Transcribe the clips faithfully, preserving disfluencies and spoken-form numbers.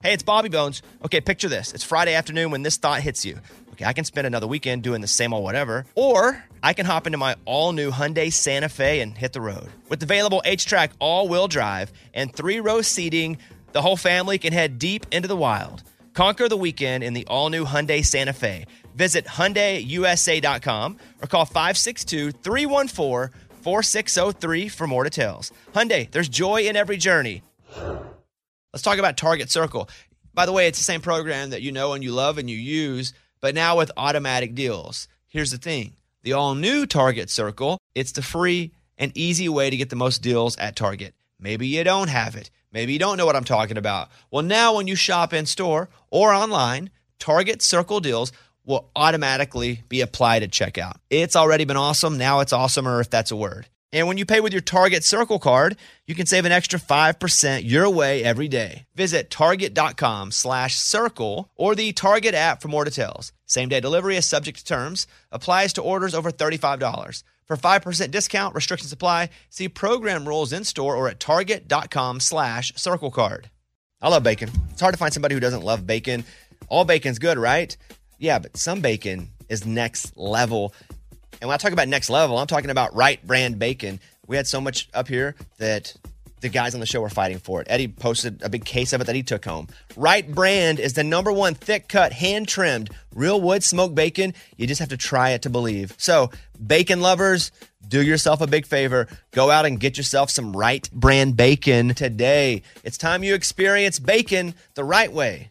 Hey, it's Bobby Bones. Okay, picture this. It's Friday afternoon when this thought hits you. Okay, I can spend another weekend doing the same old whatever, or I can hop into my all-new Hyundai Santa Fe and hit the road. With available H-Track all-wheel drive and three-row seating, the whole family can head deep into the wild. Conquer the weekend in the all-new Hyundai Santa Fe. Visit Hyundai U S A dot com or call five six two, three one four, four six zero three for more details. Hyundai, there's joy in every journey. Let's talk about Target Circle. By the way, it's the same program that you know and you love and you use, but now with automatic deals. Here's the thing. The all-new Target Circle, it's the free and easy way to get the most deals at Target. Maybe you don't have it. Maybe you don't know what I'm talking about. Well, now when you shop in-store or online, Target Circle deals will automatically be applied at checkout. It's already been awesome. Now it's awesomer, if that's a word. And when you pay with your Target Circle card, you can save an extra five percent your way every day. Visit target.com slash circle or the Target app for more details. Same-day delivery is subject to terms. Applies to orders over thirty-five dollars. For five percent discount, restrictions apply. See program rules in-store or at target.com slash circle card. I love bacon. It's hard to find somebody who doesn't love bacon. All bacon's good, right? Yeah, but some bacon is next level. And when I talk about next level, I'm talking about Wright Brand bacon. We had so much up here that the guys on the show were fighting for it. Eddie posted a big case of it that he took home. Wright Brand is the number one thick-cut, hand-trimmed, real wood smoked bacon. You just have to try it to believe. So, bacon lovers, do yourself a big favor. Go out and get yourself some Wright Brand bacon today. It's time you experience bacon the right way.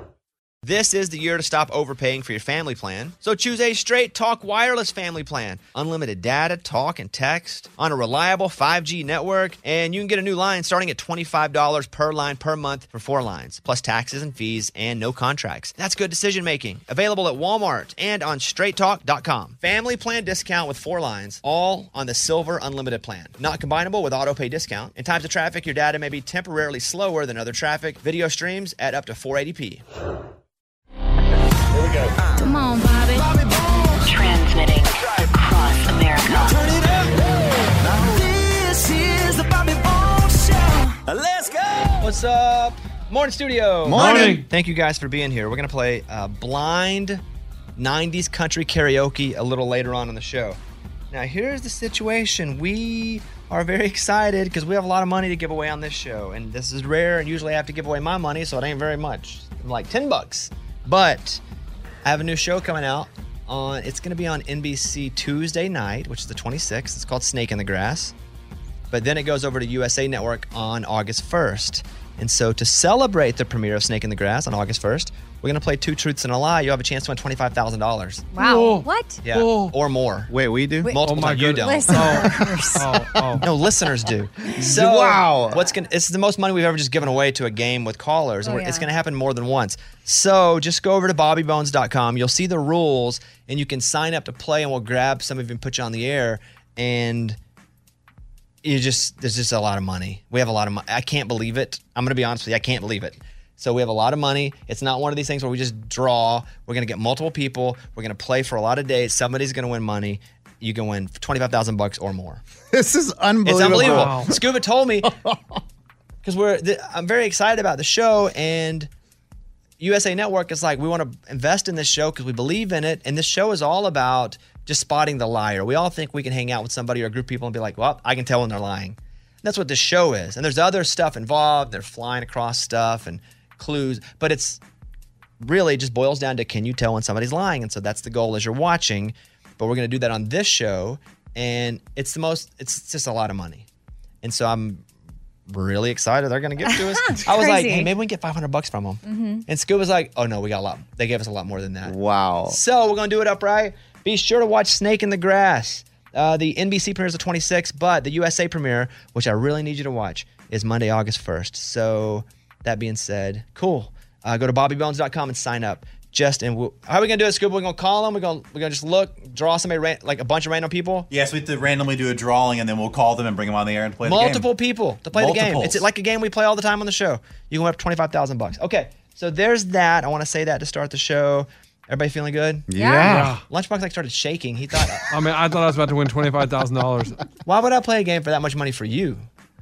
This is the year to stop overpaying for your family plan. So choose a Straight Talk Wireless family plan. Unlimited data, talk, and text on a reliable five G network. And you can get a new line starting at twenty-five dollars per line per month for four lines, plus taxes and fees and no contracts. That's good decision making. Available at Walmart and on straight talk dot com. Family plan discount with four lines, all on the Silver Unlimited plan. Not combinable with auto pay discount. In times of traffic, your data may be temporarily slower than other traffic. Video streams at up to four eighty p. Here we go. Come on, Bobby. Bobby Bones. Transmitting across America. Turn it up. This is the Bobby Bones Show. Let's go. What's up? Morning, studio. Morning. Thank you guys for being here. We're going to play uh, blind nineties country karaoke a little later on in the show. Now, here's the situation. We are very excited because we have a lot of money to give away on this show. And this is rare, and usually I have to give away my money, so it ain't very much. Like ten bucks. But I have a new show coming out. on. It's going to be on N B C Tuesday night, which is the twenty-sixth. It's called Snake in the Grass. But then it goes over to U S A Network on August first. And so to celebrate the premiere of Snake in the Grass on August first, we're going to play Two Truths and a Lie. You have a chance to win twenty-five thousand dollars. Wow. Whoa. What? Yeah, Whoa. or more. Wait, we do? Wait. Multiple Oh my times. You goodness. don't. Listeners. Oh, oh. No, listeners do. So Wow. what's gonna? It's the most money we've ever just given away to a game with callers, and Oh, we're it's yeah. going to happen more than once. So just go over to bobby bones dot com. You'll see the rules, and you can sign up to play, and we'll grab some of you and put you on the air. And you just there's just a lot of money. We have a lot of money. I can't believe it. I'm going to be honest with you. I can't believe it. So we have a lot of money. It's not one of these things where we just draw. We're going to get multiple people. We're going to play for a lot of days. Somebody's going to win money. You can win twenty-five thousand bucks or more. This is unbelievable. It's unbelievable. Wow. Scuba told me because we're. Th- I'm very excited about the show, and U S A Network is like, we want to invest in this show because we believe in it, and this show is all about just spotting the liar. We all think we can hang out with somebody or a group of people and be like, well, I can tell when they're lying. And that's what this show is. And there's other stuff involved. They're flying across stuff and clues, but it's really just boils down to, can you tell when somebody's lying? And so that's the goal as you're watching. But we're going to do that on this show, and it's the most. It's just a lot of money, and so I'm really excited they're going to give it to us. I was like, Crazy. hey, maybe we can get five hundred bucks from them. Mm-hmm. And Scuba was like, oh no, we got a lot. They gave us a lot more than that. Wow. So we're going to do it upright. Be sure to watch Snake in the Grass. Uh, the N B C premiere is the twenty-sixth, but the U S A premiere, which I really need you to watch, is Monday, August first. So that being said, cool. Uh, go to bobby bones dot com and sign up. Just and we'll, how are we gonna do it, Scuba? We're gonna call them. We're gonna we're gonna just look, draw somebody, ran, like a bunch of random people. Yes, we have to randomly do a drawing, and then we'll call them and bring them on the air and play the game. Multiple people to play the game. Multiples. It's like a game we play all the time on the show. You can win up twenty-five thousand bucks. Okay, so there's that. I want to say that to start the show. Everybody feeling good? Yeah. Yeah. Lunchbox like started shaking. He thought, I mean, I thought I was about to win twenty-five thousand dollars. why would I play a game for that much money for you?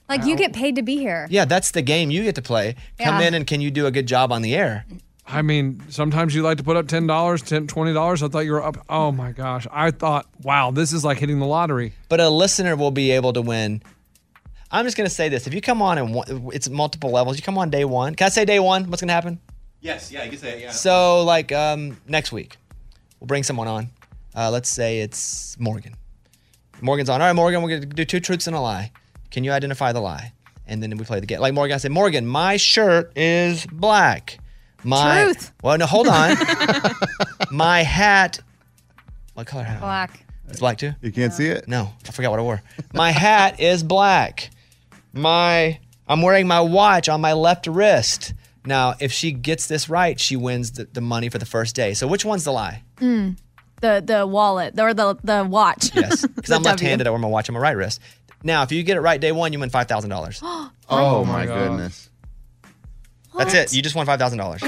Like you get paid to be here. Yeah, that's the game you get to play. Come Yeah. in and can you do a good job on the air? I mean, sometimes you like to put up ten dollars, ten dollars, twenty dollars. I thought you were up. Oh my gosh. I thought, wow, this is like hitting the lottery. But a listener will be able to win. I'm just going to say this. If you come on and one, it's multiple levels, you come on day one. Can I say day one? What's going to happen? Yes, yeah, you can say it, yeah. So, like, um, next week, we'll bring someone on. Uh, let's say it's Morgan. Morgan's on. All right, Morgan, we're going to do two truths and a lie. Can you identify the lie? And then we play the game. Like Morgan, I say, Morgan, my shirt is black. My, Truth. Well, no, hold on. My hat. What color hat? Black. It's black too? You can't see it? No, I forgot what I wore. My hat is black. My, I'm wearing my watch on my left wrist. Now, if she gets this right, she wins the, the money for the first day. So which one's the lie? Mm. The the wallet or the the watch. Yes, because The I'm W. left-handed. I wear my watch on my right wrist. Now, if you get it right day one, you win five thousand dollars. Oh, my goodness. That's it. You just won five thousand dollars. No,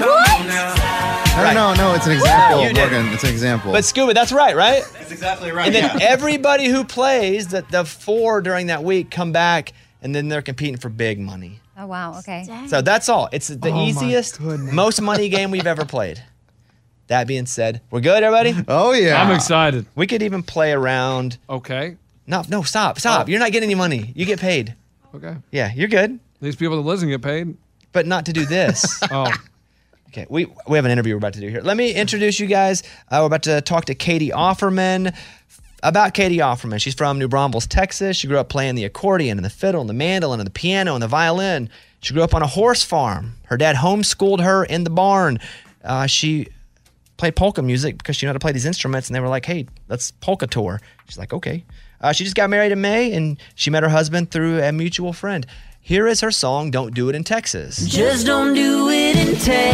no, no. It's an example, You did. Morgan. It's an example. But Scuba, that's right, right? That's exactly right. And then yeah. everybody who plays, the, the four during that week, come back, and then they're competing for big money. Oh wow. Okay. So that's all. It's the Oh, my easiest, goodness. most money game we've ever played. That being said, we're good, everybody? Oh, yeah. I'm excited. We could even play around. Okay. No, no, stop, stop. Oh. You're not getting any money. You get paid. Okay. Yeah, you're good, These people that listen get paid. but not to do this. Oh. Okay, we we have an interview we're about to do here. Let me introduce you guys. Uh, we're about to talk to Katie Offerman. About Katie Offerman. She's from New Braunfels, Texas. She grew up playing the accordion and the fiddle and the mandolin and the piano and the violin. She grew up on a horse farm. Her dad homeschooled her in the barn. Uh, she played polka music because she knew how to play these instruments, and they were like, hey, let's polka tour. She's like, okay. Uh, she just got married in May, and she met her husband through a mutual friend. Here is her song, Don't Do It in Texas. Just don't do it in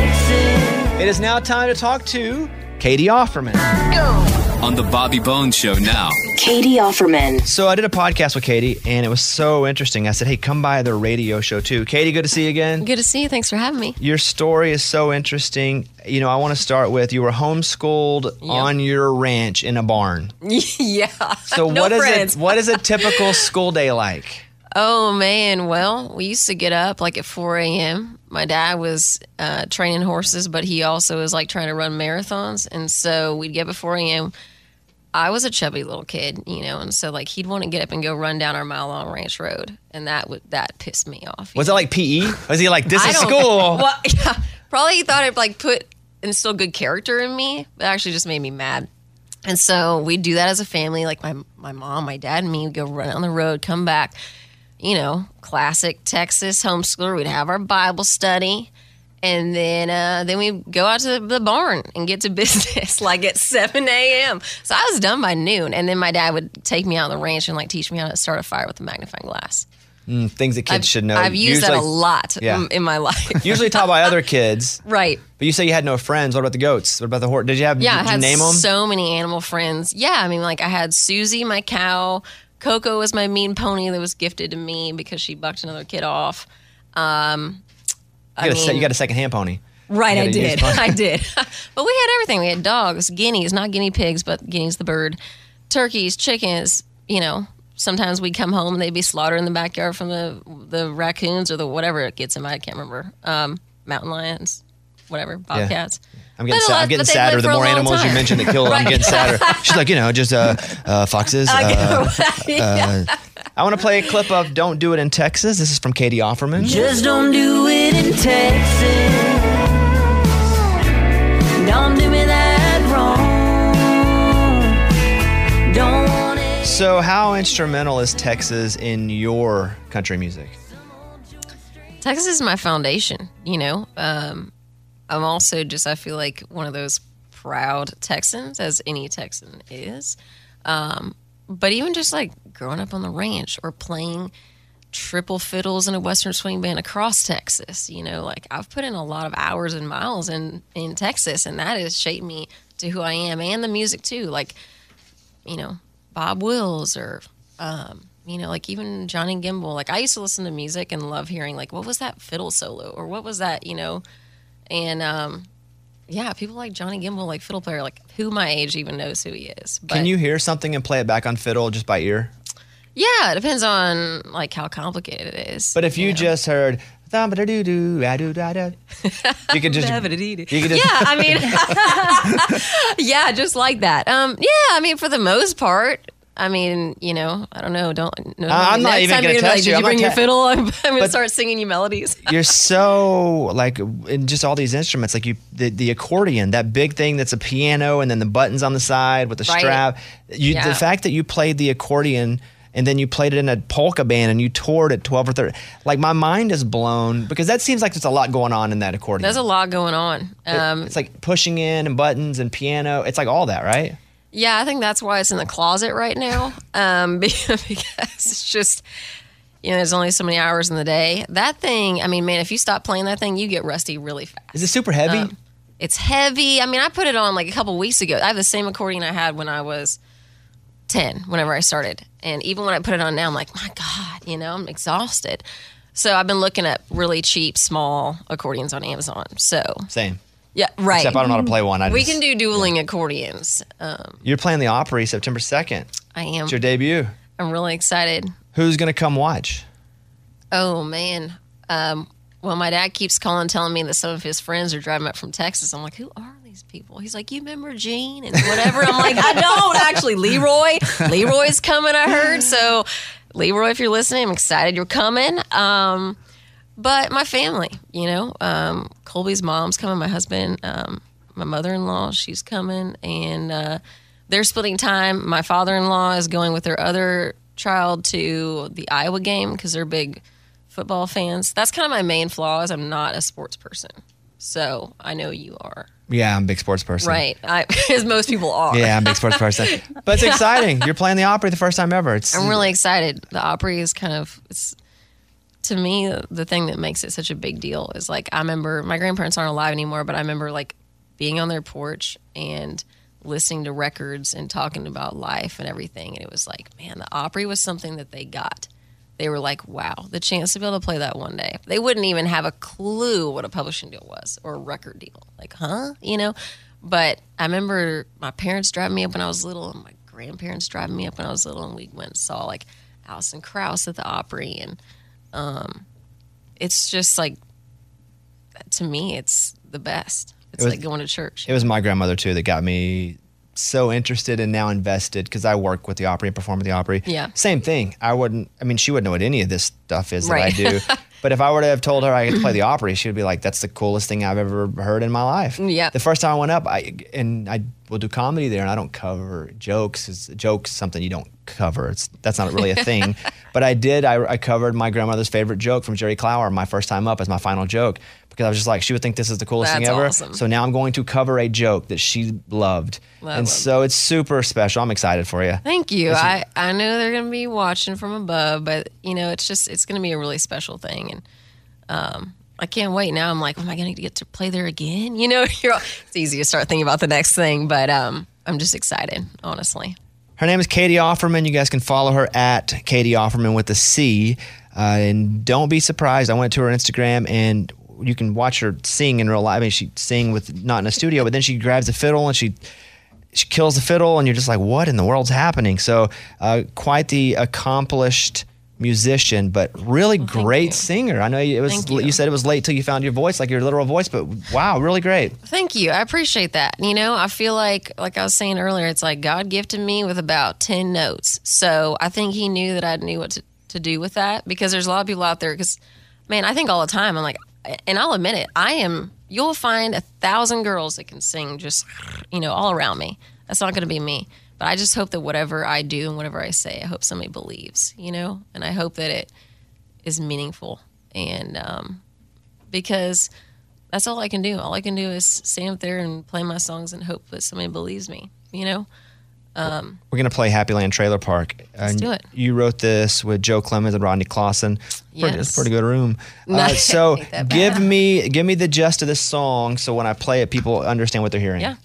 Texas. It is now time to talk to Katie Offerman. On the Bobby Bones Show now. Katie Offerman. So I did a podcast with Katie, and it was so interesting. I said, hey, come by their radio show too. Katie, good to see you again. Good to see you. Thanks for having me. Your story is so interesting. You know, I want to start with you were homeschooled on your ranch in a barn. Yeah. So No what is friends. it? What is a typical school day like? Oh, man. Well, we used to get up like at four a.m. My dad was uh, training horses, but he also was like trying to run marathons. And so we'd get up at four a.m. I was a chubby little kid, you know, and so like he'd want to get up and go run down our mile long ranch road. And that would that pissed me off. Was it like P E? Was he like, this I is don't- school? Well, yeah, probably he thought it like put instill good character in me. It actually just made me mad. And so we'd do that as a family. Like my my mom, my dad, and me would go run on the road, come back. You know, classic Texas homeschooler. We'd have our Bible study, and then uh, then we'd go out to the barn and get to business like at seven a.m. So I was done by noon, and then my dad would take me out on the ranch and like teach me how to start a fire with a magnifying glass. Mm, things that kids I've, should know. I've used that a Usually- lot Yeah. in, in my life. Usually taught by other kids. Right. But you say you had no friends. What about the goats? What about the horse? Did you have? Yeah, Did I you had name them? so many animal friends. Yeah, I mean, like I had Susie, my cow. Coco was my mean pony that was gifted to me because she bucked another kid off. Um, I you, got a, se- mean- you got a second hand pony. Right, You I gotta use did. pony. I did. But we had everything. We had dogs, guineas, not guinea pigs, but guineas the bird, turkeys, chickens. You know, sometimes we'd come home and they'd be slaughtered in the backyard from the the raccoons or the whatever it gets them. I can't remember. Um, mountain lions, whatever, bobcats. I'm getting, But a sad, lot- I'm getting but they sadder. live The for a more long animals you time. mention that kill, I'm Right. getting sadder. She's like, you know, just uh, uh, foxes. Uh, uh, I want to play a clip of Don't Do It in Texas. This is from Katie Offerman. Just don't do it in Texas. Don't do me that wrong. Don't want it. So how instrumental is Texas in your country music? Texas is my foundation, you know. Um, I'm also just, I feel like one of those proud Texans, as any Texan is. Um, but even just like growing up on the ranch or playing triple fiddles in a Western swing band across Texas, you know, like I've put in a lot of hours and miles in, in Texas, and that has shaped me to who I am, and the music too. Like, you know, Bob Wills or, um, you know, like even Johnny Gimbel. Like I used to listen to music and love hearing like, what was that fiddle solo or what was that, you know? And um, yeah, people like Johnny Gimbel, like fiddle player, like who my age even knows who he is. But Can you hear something and play it back on fiddle just by ear? Yeah, it depends on like how complicated it is. But if you, you know? just heard, "Thum-ba-da-doo-doo, ah-doo-da-da," you could just, you could just, yeah, I mean, yeah, just like that. Um, yeah, I mean, for the most part, I mean, you know, I don't know. Don't. No, I'm not next even time gonna you're test like, you. Did you I'm not bring your te- fiddle? I'm, I'm gonna But- start singing you melodies. you're so like in just all these instruments, like you, the, the accordion, that big thing that's a piano, and then the buttons on the side with the Right. strap. You, Yeah. The fact that you played the accordion and then you played it in a polka band and you toured at twelve or thirteen, like my mind is blown because that seems like there's a lot going on in that accordion. There's a lot going on. It- Um, it's like pushing in and buttons and piano. It's like all that, right? Yeah, I think that's why it's in the closet right now. Um, because it's just, you know, there's only so many hours in the day. That thing, I mean, man, if you stop playing that thing, you get rusty really fast. Is it super heavy? Um, it's heavy. I mean, I put it on like a couple weeks ago. I have the same accordion I had when I was ten, whenever I started. And even when I put it on now, I'm like, my God, you know, I'm exhausted. So I've been looking at really cheap, small accordions on Amazon. So, Same. yeah, right. Except I don't know how to play one. I we just- can do dueling accordions. Um, You're playing the Opry September second. I am. It's your debut. I'm really excited. Who's going to come watch? Oh man. Um, well, my dad keeps calling, telling me that some of his friends are driving up from Texas. I'm like, who are these people? He's like, you remember Gene and whatever. I'm like, I don't actually. Leroy, Leroy's coming. I heard. So, Leroy, if you're listening, I'm excited you're coming. Um, but my family, you know, um, Colby's mom's coming. My husband, um, my mother-in-law, she's coming, and uh, they're splitting time. My father-in-law is going with their other child to the Iowa game because they're big football fans. That's kind of my main flaw is I'm not a sports person. So I know you are. Yeah, I'm a big sports person. Right. I, as most people are. Yeah, I'm a big sports person. But it's exciting. You're playing the Opry the first time ever. It's I'm really excited. The Opry is kind of, it's to me, the thing that makes it such a big deal is like, I remember my grandparents aren't alive anymore, but I remember like being on their porch and listening to records and talking about life and everything. And it was like, man, the Opry was something that they got. They were like, wow, the chance to be able to play that one day. They wouldn't even have a clue what a publishing deal was or a record deal. Like, huh? You know? But I remember my parents driving me up when I was little and my grandparents driving me up when I was little, and we went and saw like Alison Krauss at the Opry. And um, it's just like, to me, it's the best. It's It was- like going to church. It was my grandmother too that got me so interested and now invested because I work with the Opry and perform at the Opry. Yeah. Same thing. I wouldn't, I mean, she wouldn't know what any of this stuff is Right. that I do. But if I were to have told her I could play the Opry, she would be like, that's the coolest thing I've ever heard in my life. Yeah. The first time I went up, I and I will do comedy there, and I don't cover jokes. It's, jokes something you don't cover. It's That's not really a thing. But I did. I, I covered my grandmother's favorite joke from Jerry Clower my first time up as my final joke because I was just like, she would think this is the coolest thing That's ever. awesome. So now I'm going to cover a joke that she loved. I and love so it's super special. I'm excited for you. Thank you. Listen- I, I know they're going to be watching from above, but you know, it's just, it's going to be a really special thing. And um, I can't wait. Now I'm like, am I going to get to play there again? You know, you're, it's easy to start thinking about the next thing, but um, I'm just excited, honestly. Her name is Katie Offerman. You guys can follow her at Katie Offerman with a C. Uh, and don't be surprised. I went to her Instagram and you can watch her sing in real life. I mean, she sing with not in a studio, but then she grabs a fiddle and she she kills the fiddle, and you're just like, what in the world's happening? So, uh, quite the accomplished musician, but really thank great you. singer. I know it was. Thank You. you. said it was late till you found your voice, like your literal voice, but wow, really great. Thank you. I appreciate that. You know, I feel like, like I was saying earlier, it's like God gifted me with about ten notes. So I think he knew that I knew what to, to do with that, because there's a lot of people out there, because, man, I think all the time, I'm like, and I'll admit it, I am, you'll find a thousand girls that can sing just, you know, all around me. That's not going to be me. But I just hope that whatever I do and whatever I say, I hope somebody believes, you know, and I hope that it is meaningful. And um, because that's all I can do. All I can do is stand up there and play my songs and hope that somebody believes me, you know? Um, We're going to play Happyland Trailer Park. Let's And do it. You wrote this with Joe Clemens and Rodney Clausen. Pretty, it's a Yes. pretty good room. Uh, Nice. so Ain't that give bad. me give me the gist of this song so when I play it, people understand what they're hearing. Yeah.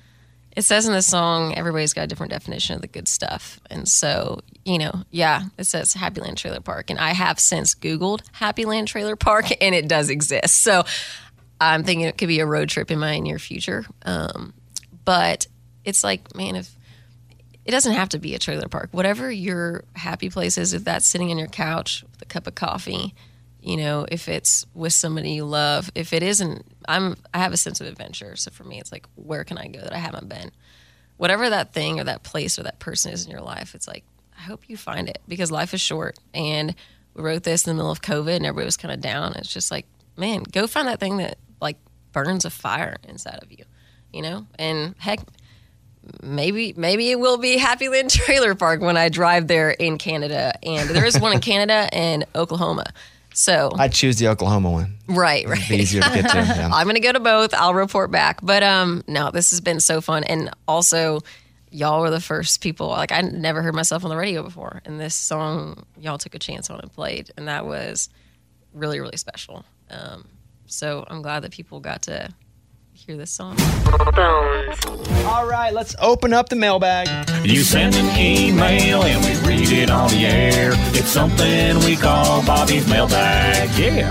It says in the song, everybody's got a different definition of the good stuff. And so, you know, yeah, it says Happyland Trailer Park. And I have since Googled Happyland Trailer Park, and it does exist. So I'm thinking it could be a road trip in my near future. Um, but it's like, man, if it doesn't have to be a trailer park. Whatever your happy place is, if that's sitting on your couch with a cup of coffee, you know, if it's with somebody you love, if it isn't, I'm, I have a sense of adventure. So for me, it's like, where can I go that I haven't been? Whatever that thing or that place or that person is in your life, it's like, I hope you find it, because life is short. And we wrote this in the middle of COVID and everybody was kind of down. It's just like, man, go find that thing that like burns a fire inside of you, you know? And heck, maybe maybe it will be Happyland Trailer Park when I drive there in Canada. And there is one in Canada and Oklahoma. So I'd choose the Oklahoma one. Right, right. It'd be easier to get to. Yeah. I'm going to go to both. I'll report back. But um, no, this has been so fun. And also, y'all were the first people. Like, I never heard myself on the radio before. And this song, y'all took a chance on and played. And that was really, really special. Um, so I'm glad that people got to hear this song. All right, let's open up the mailbag. You send an email and we read it on the air. It's something we call Bobby's mailbag. Yeah.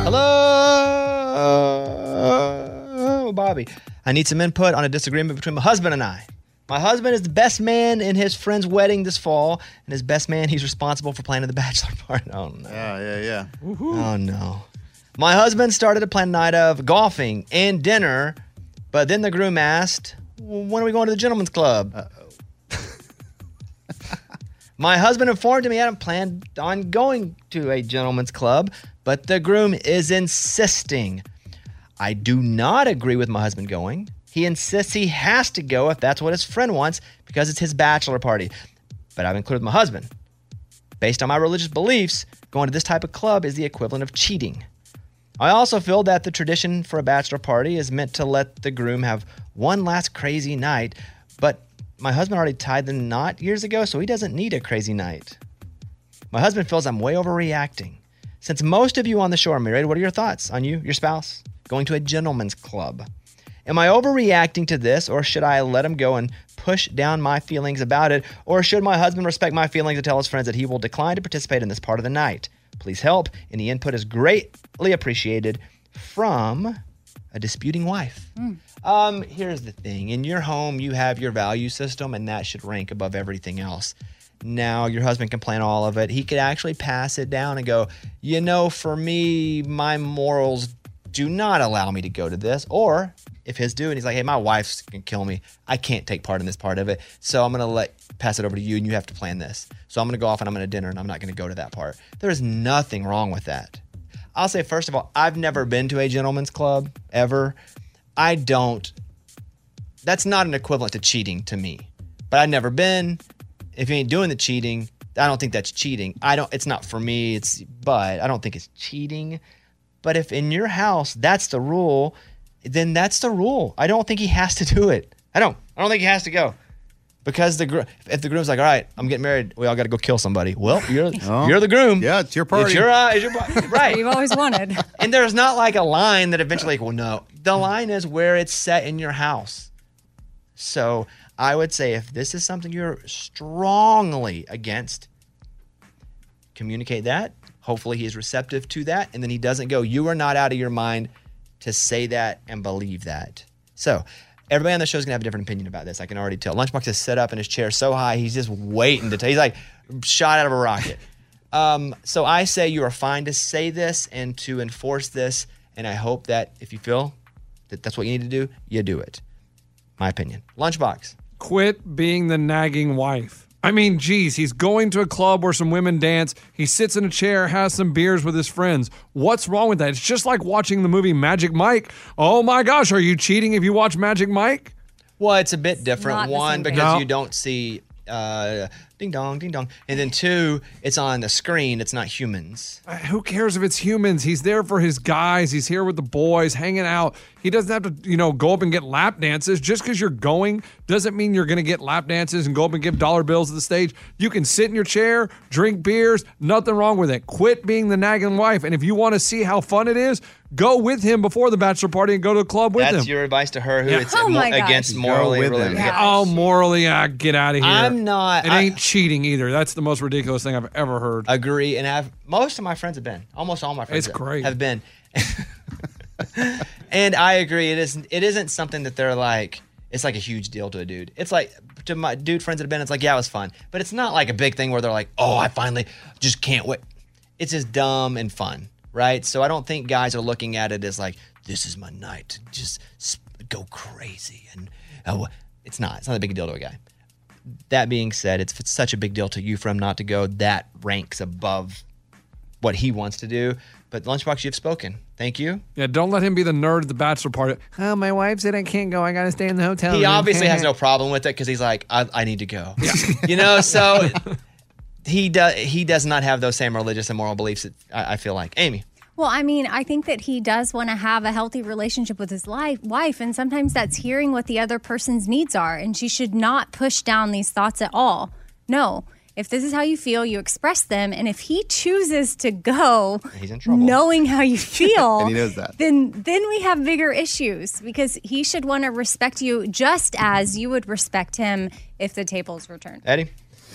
Hello, Bobby. I need some input on a disagreement between my husband and I. My husband is the best man in his friend's wedding this fall, and as best man, he's responsible for planning the bachelor party. Oh, no. Yeah, yeah, yeah. Oh, no. My husband started to plan a night of golfing and dinner, but then the groom asked, when are we going to the gentleman's club? Uh-oh. My husband informed him he hadn't planned on going to a gentleman's club, but the groom is insisting. I do not agree with my husband going. He insists he has to go if that's what his friend wants because it's his bachelor party. But I've included my husband. Based on my religious beliefs, going to this type of club is the equivalent of cheating. I also feel that the tradition for a bachelor party is meant to let the groom have one last crazy night, but my husband already tied the knot years ago, so he doesn't need a crazy night. My husband feels I'm way overreacting. Since most of you on the show are married, what are your thoughts on you, your spouse, going to a gentleman's club? Am I overreacting to this, or should I let him go and push down my feelings about it, or should my husband respect my feelings and tell his friends that he will decline to participate in this part of the night? Please help. Any input is greatly appreciated from a disputing wife. Mm. Um, here's the thing. In your home, you have your value system, and that should rank above everything else. Now, your husband can plan all of it. He could actually pass it down and go, you know, for me, my morals do not allow me to go to this. Or if his do, and he's like, hey, my wife's going to kill me. I can't take part in this part of it. So I'm going to let pass it over to you, and you have to plan this. So I'm going to go off and I'm going to dinner, and I'm not going to go to that part. There's nothing wrong with that. I'll say, first of all, I've never been to a gentleman's club, ever. I don't. That's not an equivalent to cheating to me. But I've never been. If you ain't doing the cheating, I don't think that's cheating. I don't. It's not for me. It's, but I don't think it's cheating. But if in your house that's the rule, then that's the rule. I don't think he has to do it. I don't. I don't think he has to go. Because the gr- if the groom's like, all right, I'm getting married, we all got to go kill somebody. Well, you're Oh. you're the groom. Yeah, it's your party. It's your, uh, it's your party. Right. You've always wanted. And there's not like a line that eventually, well, no. The line is where it's set in your house. So I would say if this is something you're strongly against, communicate that. Hopefully he is receptive to that. And then he doesn't go, you are not out of your mind to say that and believe that. So everybody on the show is going to have a different opinion about this. I can already tell. Lunchbox is set up in his chair so high, he's just waiting to tell. He's like shot out of a rocket. Um, so I say you are fine to say this and to enforce this. And I hope that if you feel that that's what you need to do, you do it. My opinion. Lunchbox. Quit being the nagging wife. I mean, geez, he's going to a club where some women dance. He sits in a chair, has some beers with his friends. What's wrong with that? It's just like watching the movie Magic Mike. Oh my gosh, are you cheating if you watch Magic Mike? Well, it's a bit different. Not the One, same because thing. No. you don't see uh, ding dong, ding dong. And then two, it's on the screen. It's not humans. Uh, Who cares if it's humans? He's there for his guys. He's here with the boys, hanging out. He doesn't have to, you know, go up and get lap dances. Just because you're going doesn't mean you're going to get lap dances and go up and give dollar bills at the stage. You can sit in your chair, drink beers, nothing wrong with it. Quit being the nagging wife. And if you want to see how fun it is, go with him before the bachelor party and go to a club with That's him. your advice to her who Yeah. it's Oh mo- my gosh. against Go morally. with really- him. Yeah. Oh, morally, uh, get out of here. I'm not. It I ain't cheating either. That's the most ridiculous thing I've ever heard. agree. And have most of my friends have been. Almost all my friends It's great. have been. And I agree. It isn't. It isn't something that they're like. It's like a huge deal to a dude. It's like to my dude friends that have been, it's like, yeah, it was fun. But it's not like a big thing where they're like, oh, I finally just can't wait. It's just dumb and fun, right? So I don't think guys are looking at it as like, this is my night to just go crazy. And oh, it's not. It's not a big deal to a guy. That being said, it's, it's such a big deal to you for him not to go. That ranks above what he wants to do. But Lunchbox, you've spoken. Thank you. Yeah, don't let him be the nerd at the bachelor party. Oh, my wife said I can't go. I got to stay in the hotel He room. obviously has no problem with it because he's like, I, I need to go. Yeah. You know, so he does. He does not have those same religious and moral beliefs. That I, I feel like Amy. Well, I mean, I think that he does want to have a healthy relationship with his life, wife, and sometimes that's hearing what the other person's needs are, and she should not push down these thoughts at all. No. If this is how you feel, you express them, and if he chooses to go He's in trouble. knowing how you feel, And he knows that. then then we have bigger issues because he should want to respect you just as you would respect him if the tables were turned. Eddie,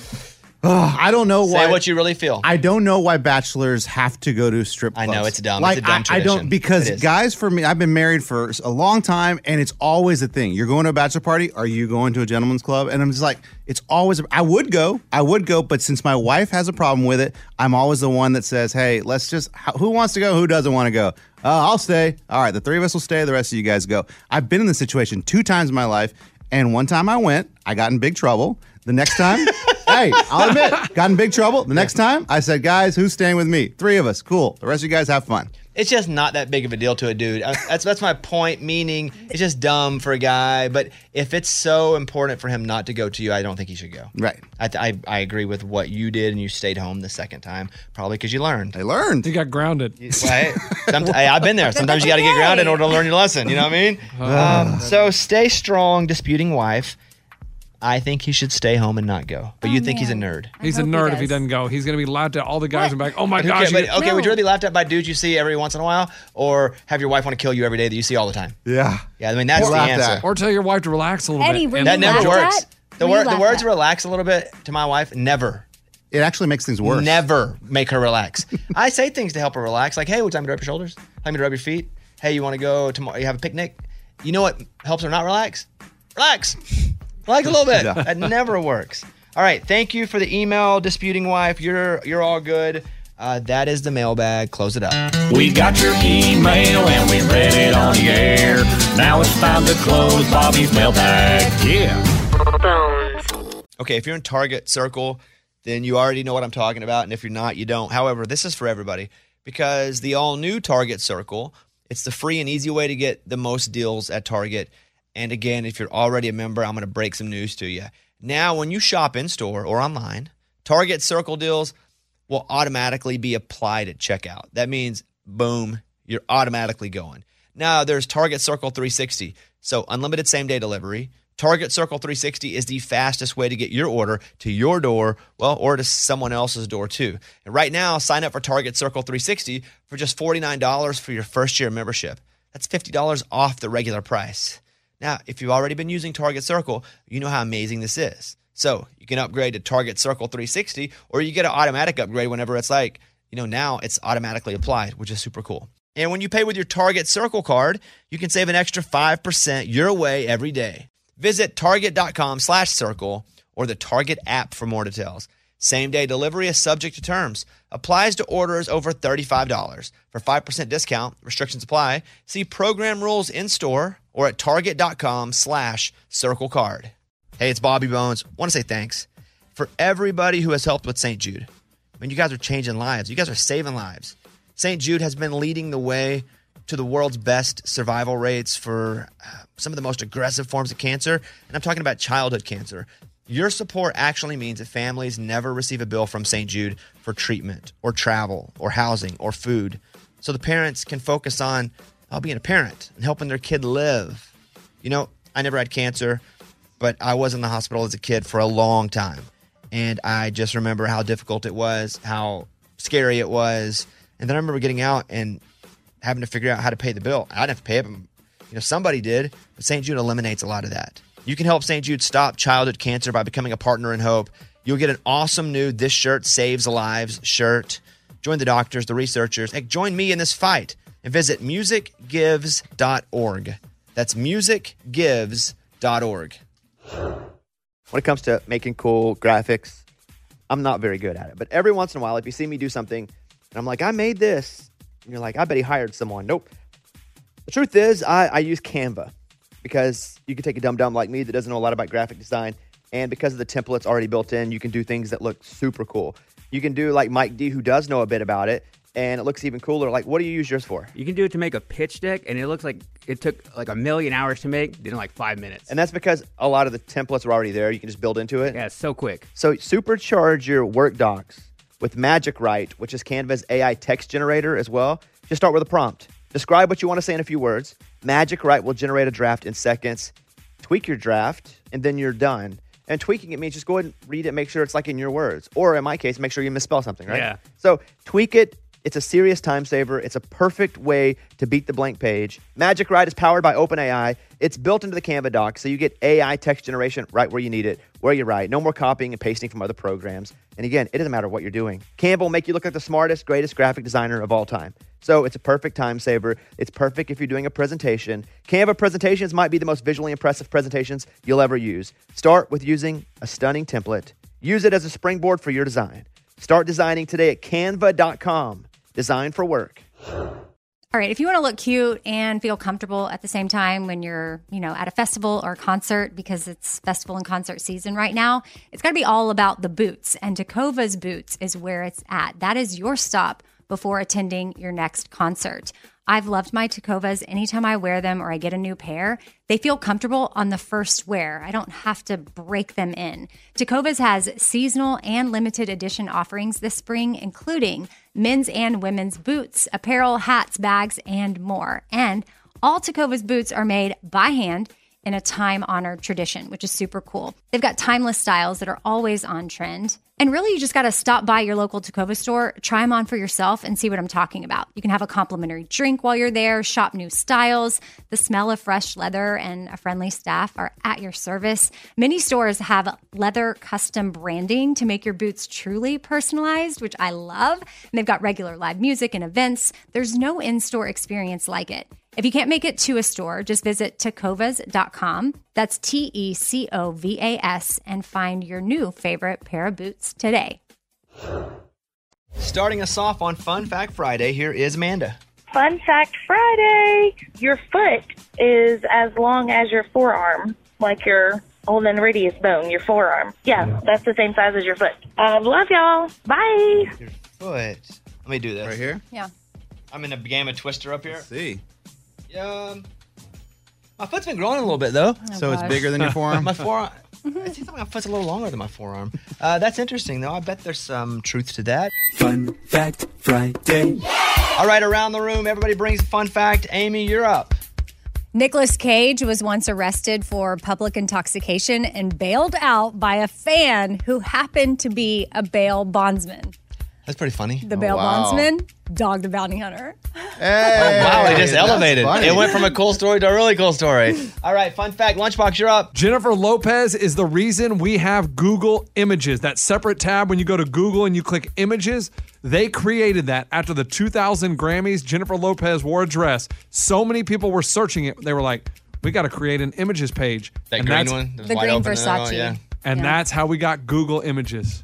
Ugh, I don't know say why. what you really feel. I don't know why bachelors have to go to strip I clubs. know, it's dumb. Like It's a dumb I, I tradition. don't because It is. guys, for me, I've been married for a long time, and it's always a thing. You're going to a bachelor party. Are you going to a gentleman's club? And I'm just like, it's always. I would go. I would go, but since my wife has a problem with it, I'm always the one that says, "Hey, let's just. Who wants to go? Who doesn't want to go? Uh, I'll stay. All right, the three of us will stay. The rest of you guys go." I've been in this situation two times in my life, and one time I went. I got in big trouble. The next time, hey, I'll admit, got in big trouble. The next time, I said, guys, who's staying with me? Three of us. Cool. The rest of you guys have fun. It's just not that big of a deal to a dude. Uh, That's that's my point, meaning it's just dumb for a guy. But if it's so important for him not to go to you, I don't think he should go. Right. I, I, I agree with what you did, and you stayed home the second time, probably because you learned. They learned. He got grounded. Right? Some, hey, I've been there. Sometimes you got to get grounded in order to learn your lesson. You know what I mean? Um, so stay strong, disputing wife. I think he should stay home and not go. But Oh, you think he's a man. nerd. He's a hope he nerd if he does. doesn't go. He's going to be laughed at. All the guys What? are back. Oh, my Okay, gosh. but, you- okay, would you No. rather be laughed at by dudes you see every once in a while, or have your wife want to kill you every day that you see all the time? Yeah. Yeah, I mean, that's Or the laughed answer. at. Or tell your wife to relax a little Eddie, bit. were And That you never laughed works. at? The, Were wor- you the laughed words at? relax a little bit to my wife, never. It actually makes things worse. Never make her relax. I say things to help her relax, like, hey, would you like me to rub your shoulders? Like me to rub your feet? Hey, you want to go tomorrow? You have a picnic? You know what helps her not relax? Relax. Relax a little bit. Yeah. That never works. All right. Thank you for the email, disputing wife. You're you're all good. Uh, that is the mailbag. Close it up. We got your email and we read it on the air. Now it's time to close Bobby's mailbag. Yeah. Bones. Okay, if you're in Target Circle, then you already know what I'm talking about. And if you're not, you don't. However, this is for everybody because the all-new Target Circle, it's the free and easy way to get the most deals at Target. And again, if you're already a member, I'm going to break some news to you. Now, when you shop in-store or online, Target Circle deals will automatically be applied at checkout. That means, boom, you're automatically going. Now, there's Target Circle three sixty. So unlimited same-day delivery. Target Circle three sixty is the fastest way to get your order to your door, well, or to someone else's door too. And right now, sign up for Target Circle three sixty for just forty-nine dollars for your first year membership. That's fifty dollars off the regular price. Now, if you've already been using Target Circle, you know how amazing this is. So you can upgrade to Target Circle three sixty, or you get an automatic upgrade whenever it's like, you know, now it's automatically applied, which is super cool. And when you pay with your Target Circle card, you can save an extra five percent your way every day. Visit target.com slash circle or the Target app for more details. Same-day delivery is subject to terms. Applies to orders over thirty-five dollars. For five percent discount, restrictions apply. See program rules in-store or at target.com slash circle card. Hey, it's Bobby Bones. I want to say thanks for everybody who has helped with Saint Jude. I mean, you guys are changing lives. You guys are saving lives. Saint Jude has been leading the way to the world's best survival rates for uh, some of the most aggressive forms of cancer, and I'm talking about childhood cancer. Your support actually means that families never receive a bill from Saint Jude for treatment or travel or housing or food, so the parents can focus on uh, being a parent and helping their kid live. You know, I never had cancer, but I was in the hospital as a kid for a long time, and I just remember how difficult it was, how scary it was, and then I remember getting out and having to figure out how to pay the bill. I didn't have to pay it, but, you know, somebody did, but Saint Jude eliminates a lot of that. You can help Saint Jude stop childhood cancer by becoming a partner in hope. You'll get an awesome new This Shirt Saves Lives shirt. Join the doctors, the researchers. Hey, join me in this fight and visit music gives dot org. That's music gives dot org. when it comes to making cool graphics, I'm not very good at it. But every once in a while, if you see me do something and I'm like, I made this, and you're like, I bet he hired someone. Nope. The truth is, I, I use Canva because you can take a dumb-dumb like me that doesn't know a lot about graphic design, and because of the templates already built in, you can do things that look super cool. You can do like Mike D, who does know a bit about it, and it looks even cooler. Like, what do you use yours for? You can do it to make a pitch deck, and it looks like it took like a million hours to make, did in like five minutes. And that's because a lot of the templates are already there. You can just build into it. Yeah, it's so quick. So supercharge your work docs with Magic Write, which is Canva's A I text generator as well. Just start with a prompt. Describe what you want to say in a few words. Magic Write will generate a draft in seconds. Tweak your draft, and then you're done. And tweaking it means just go ahead and read it, make sure it's like in your words. Or in my case, make sure you misspell something, right? Yeah. So tweak it. It's a serious time saver. It's a perfect way to beat the blank page. Magic Write is powered by OpenAI. It's built into the Canva doc, so you get A I text generation right where you need it, where you write. No more copying and pasting from other programs. And again, it doesn't matter what you're doing. Canva will make you look like the smartest, greatest graphic designer of all time. So it's a perfect time saver. It's perfect if you're doing a presentation. Canva presentations might be the most visually impressive presentations you'll ever use. Start with using a stunning template. Use it as a springboard for your design. Start designing today at canva dot com. Design for work. All right, if you want to look cute and feel comfortable at the same time when you're, you know, at a festival or a concert, because it's festival and concert season right now, it's got to be all about the boots. And Tecovas Boots is where it's at. That is your stop before attending your next concert. I've loved my Tecovas. Anytime I wear them or I get a new pair, they feel comfortable on the first wear. I don't have to break them in. Tecovas has seasonal and limited edition offerings this spring, including men's and women's boots, apparel, hats, bags, and more. And all Tecovas boots are made by hand in a time-honored tradition, which is super cool. They've got timeless styles that are always on trend. And really, you just got to stop by your local Tecovas store, try them on for yourself, and see what I'm talking about. You can have a complimentary drink while you're there, shop new styles. The smell of fresh leather and a friendly staff are at your service. Many stores have leather custom branding to make your boots truly personalized, which I love. And they've got regular live music and events. There's no in-store experience like it. If you can't make it to a store, just visit tecovas dot com. That's T E C O V A S and find your new favorite pair of boots today. Starting us off on Fun Fact Friday, here is Amanda. Fun Fact Friday. Your foot is as long as your forearm, like your ulnar radius bone, your forearm. Yeah, yeah. That's the same size as your foot. Uh, love y'all. Bye. Your foot. Let me do this. Right here? Yeah. I'm in a game of Twister up here. Let's see. Um, my foot's been growing a little bit, though. Oh, so gosh. It's bigger than your forearm? My forearm. It seems like my foot's a little longer than my forearm. Uh, that's interesting, though. I bet there's some truth to that. Fun Fact Friday. All right, around the room, everybody brings a fun fact. Amy, you're up. Nicolas Cage was once arrested for public intoxication and bailed out by a fan who happened to be a bail bondsman. That's pretty funny. The bail oh, wow. bondsman, Dog the Bounty Hunter. Hey, oh, wow, it just elevated. It went from a cool story to a really cool story. All right, fun fact, Lunchbox, you're up. Jennifer Lopez is the reason we have Google Images. That separate tab when you go to Google and you click Images, they created that after the two thousand Grammys. Jennifer Lopez wore a dress. So many people were searching it. They were like, we got to create an Images page. That and green that's, one? The green Versace. Oh, yeah. And yeah. that's how we got Google Images.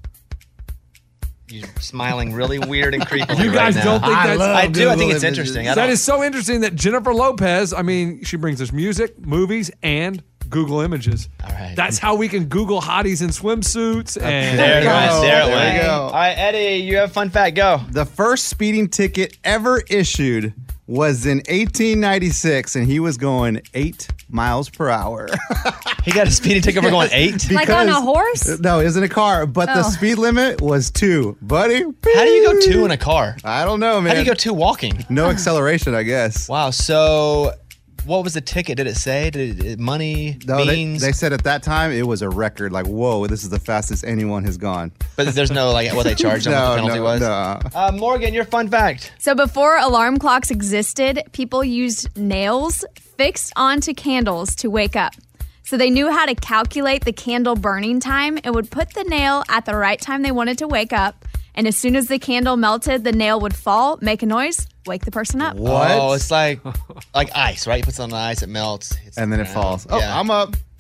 You're smiling really weird and creepy. You guys right don't now. think I that's... love I do. Google I think it's images. Interesting. I that is so interesting that Jennifer Lopez, I mean, she brings us music, movies, and Google Images. All right. That's how we can Google hotties in swimsuits. And there it went. goes. There it there went. we go. All right, Eddie, you have a fun fact. Go. The first speeding ticket ever issued was in eighteen ninety-six, and he was going eight miles per hour. He got a speeding ticket for going eight? Like on a horse? No, it was in a car, but Oh. the speed limit was two, buddy. How do you go two in a car? I don't know, man. How do you go two walking? No acceleration, I guess. Wow, so what was the ticket? Did it say? Did it, money, No, they, beans? they said at that time it was a record. Like, whoa, this is the fastest anyone has gone. But there's no, like, what they charged them, what No, the penalty no, was? no. Uh, Morgan, your fun fact. So before alarm clocks existed, people used nails fixed onto candles to wake up. So they knew how to calculate the candle burning time and would put the nail at the right time they wanted to wake up. And as soon as the candle melted, the nail would fall, make a noise, wake the person up. What? Oh, it's like like ice, right? You put it on the ice, it melts. It's And then it around. falls. Oh, Yeah. I'm up.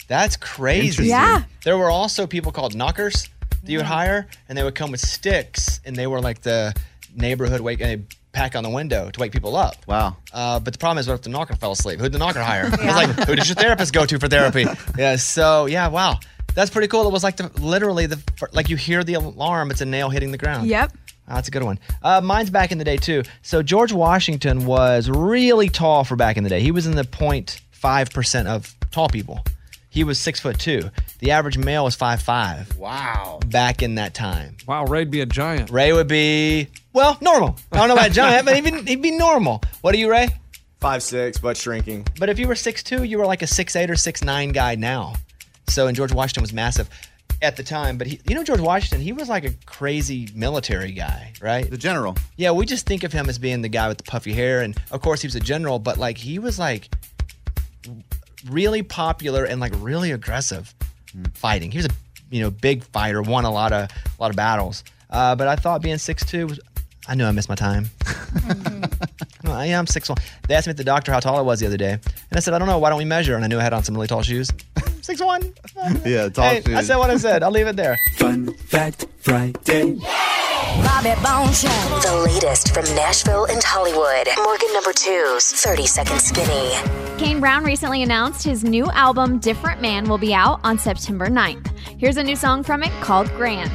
That's crazy. Interesting. Yeah. There were also people called knockers that you would hire, and they would come with sticks, and they were like the neighborhood wake, and they pack on the window to wake people up. Wow. Uh, but the problem is, what if the knocker fell asleep? Who'd the knocker hire? It was like, who does your therapist go to for therapy? Yeah. So yeah, wow, that's pretty cool. It was like the literally the like you hear the alarm, it's a nail hitting the ground. Yep. Oh, that's a good one. Uh, mine's back in the day too. So George Washington was really tall for back in the day. He was in the zero point five percent of tall people. He was six foot two. The average male was five five. Wow. Back in that time. Wow, Ray'd be a giant. Ray would be, well, normal. I don't know about giant, but he'd be, he'd be normal. What are you, Ray? five six, but shrinking. But if you were six two, you were like a six eight or six nine guy now. So, and George Washington was massive at the time. But he, you know, George Washington, he was like a crazy military guy, right? The general. Yeah, we just think of him as being the guy with the puffy hair. And of course, he was a general, but like he was like really popular and like really aggressive fighting. He was a you know big fighter, won a lot of a lot of battles. Uh, but I thought being six two was, I knew I missed my time. Well, yeah, I'm six one. They asked me at the doctor how tall I was the other day, and I said I don't know. Why don't we measure? And I knew I had on some really tall shoes. six one. Yeah, tall Hey, shoes. I said what I said. I'll leave it there. Fun Fact Friday. Bobby Bone Show. The latest from Nashville and Hollywood. Morgan number two's thirty Second Skinny. Kane Brown recently announced his new album, Different Man, will be out on September ninth. Here's a new song from it called Grand.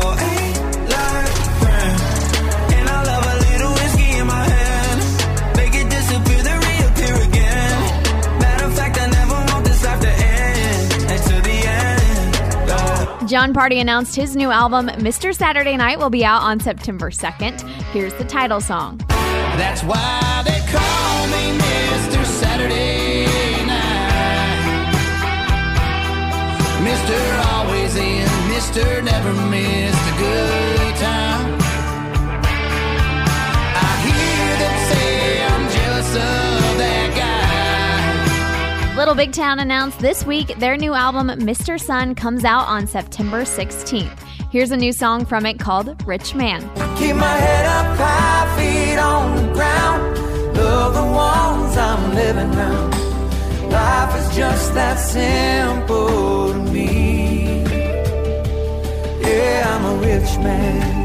John Party announced his new album, Mister Saturday Night, will be out on September second. Here's the title song. That's why they call me Mister Saturday Night. Mister Always In, Mister Never Missed a Good Time. I hear them say I'm jealous of that guy. Little Big Town announced this week their new album, Mister Sun, comes out on September sixteenth. Here's a new song from it called Rich Man. Keep my head up high, feet on the ground. Love the ones I'm living round. Life is just that simple to me. Yeah, I'm a rich man.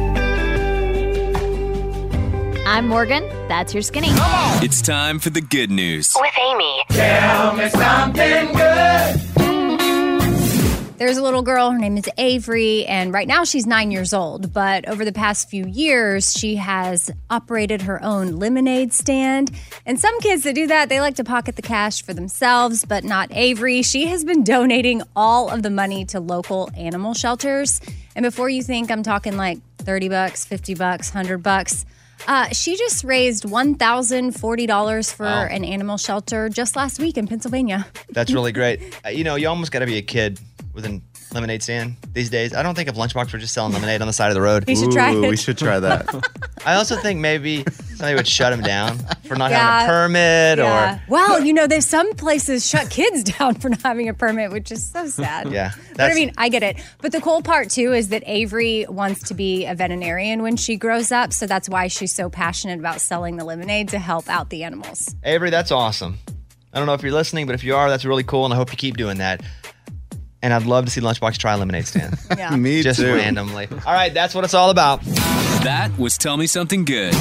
I'm Morgan. That's your skinny. It's time for the good news. With Amy. Tell me something good. There's a little girl, her name is Avery, and right now she's nine years old. But over the past few years, she has operated her own lemonade stand. And some kids that do that, they like to pocket the cash for themselves, but not Avery. She has been donating all of the money to local animal shelters. And before you think I'm talking like thirty bucks, fifty bucks, one hundred bucks, Uh, she just raised one thousand forty dollars for Wow. an animal shelter just last week in Pennsylvania. That's really great. Uh, you know, you almost got to be a kid with a lemonade stand these days. I don't think if Lunchbox were just selling lemonade on the side of the road. You should try Ooh, it. we should try that. I also think maybe somebody would shut him down for not Yeah. having a permit Yeah. or. Well, you know, there's some places shut kids down for not having a permit, which is so sad. Yeah. But I that's- mean, I get it. But the cool part, too, is that Avery wants to be a veterinarian when she grows up. So that's why she's so passionate about selling the lemonade to help out the animals. Avery, that's awesome. I don't know if you're listening, but if you are, that's really cool, and I hope you keep doing that. And I'd love to see Lunchbox try a lemonade stand. Yeah. Me Just too. randomly. All right, that's what it's all about. That was Tell Me Something Good.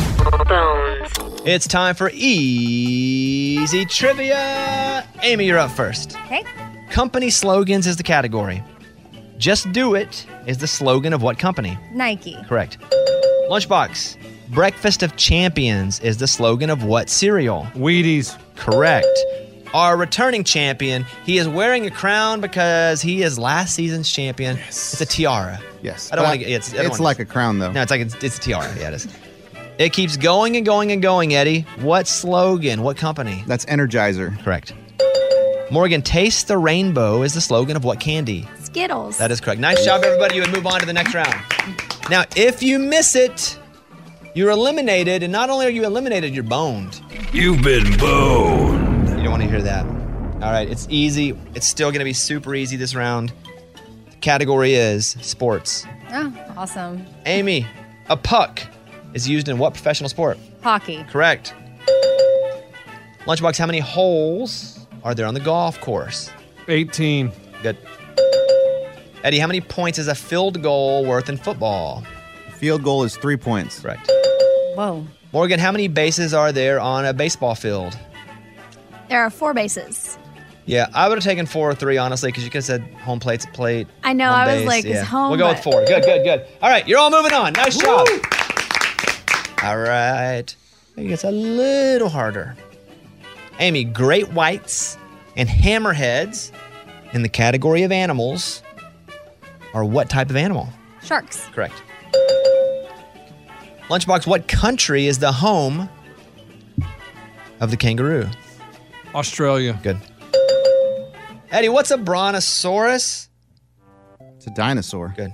It's time for Easy Trivia. Amy, you're up first. Okay. Company slogans is the category. Just do it is the slogan of what company? Nike. Correct. Lunchbox. Breakfast of Champions is the slogan of what cereal? Wheaties. Correct. Our returning champion, he is wearing a crown because he is last season's champion. It's a tiara. Yes. I don't But want to get it's, I don't It's wanna- like a crown, though. No, it's like it's, it's a tiara. Yeah, it is. It keeps going and going and going, Eddie. What slogan? What company? That's Energizer. Correct. Morgan, Taste the Rainbow is the slogan of what candy? Skittles. That is correct. Nice job, everybody. You would move on to the next round. Now, if you miss it, you're eliminated. And not only are you eliminated, you're boned. You've been boned. You don't want to hear that. All right, it's easy. It's still going to be super easy this round. The category is sports. Oh, awesome. Amy, a puck is used in what professional sport? Hockey. Correct. Lunchbox, how many holes are there on the golf course? eighteen. Good. Eddie, how many points is a field goal worth in football? Field goal is three points. Correct. Whoa. Morgan, how many bases are there on a baseball field? There are four bases. Yeah, I would have taken four or three, honestly, because you could have said home plate's a plate. I know, home I was base, like, yeah. it's home, We'll go with but- four. Good, good, good. All right, you're all moving on. Nice job. All right. It gets a little harder. Amy, great whites and hammerheads in the category of animals are what type of animal? Sharks. Correct. Lunchbox, what country is the home of the kangaroo? Australia. Good. Eddie, what's a brontosaurus? It's a dinosaur. Good.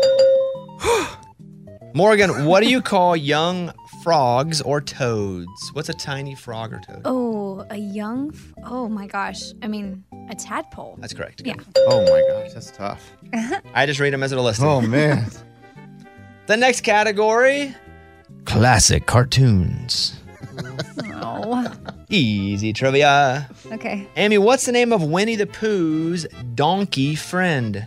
Morgan, what do you call young frogs or toads? What's a tiny frog or toad? Oh, a young. f- Oh my gosh. I mean, a tadpole. That's correct. Yeah. Oh my gosh, that's tough. I just read them as they're listed. Oh man. The next category, classic cartoons. Oh. Easy trivia. Okay. Amy, what's the name of Winnie the Pooh's donkey friend?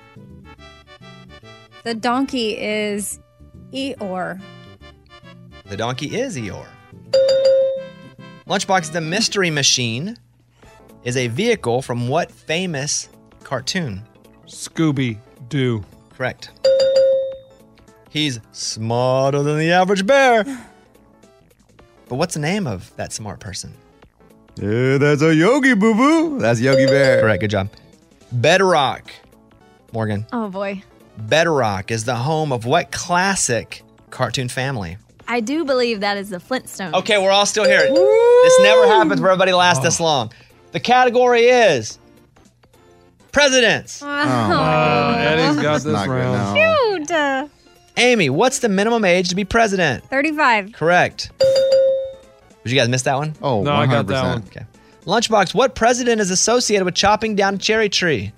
The donkey is Eeyore. The donkey is Eeyore. Lunchbox, the Mystery Machine is a vehicle from what famous cartoon? Scooby-Doo. Correct. He's smarter than the average bear. But what's the name of that smart person? Yeah, that's a Yogi Boo Boo. That's Yogi Bear. Correct, good job. Bedrock. Morgan. Oh boy. Bedrock is the home of what classic cartoon family? I do believe that is the Flintstones. Okay, we're all still here. This never happens where everybody lasts this long. The category is presidents. Uh, Eddie's got this Not good, round. no. Cute. Uh, Amy, what's the minimum age to be president? thirty-five. Correct. Did you guys miss that one? Oh, No, I got that one. Okay. Lunchbox, what president is associated with chopping down a cherry tree?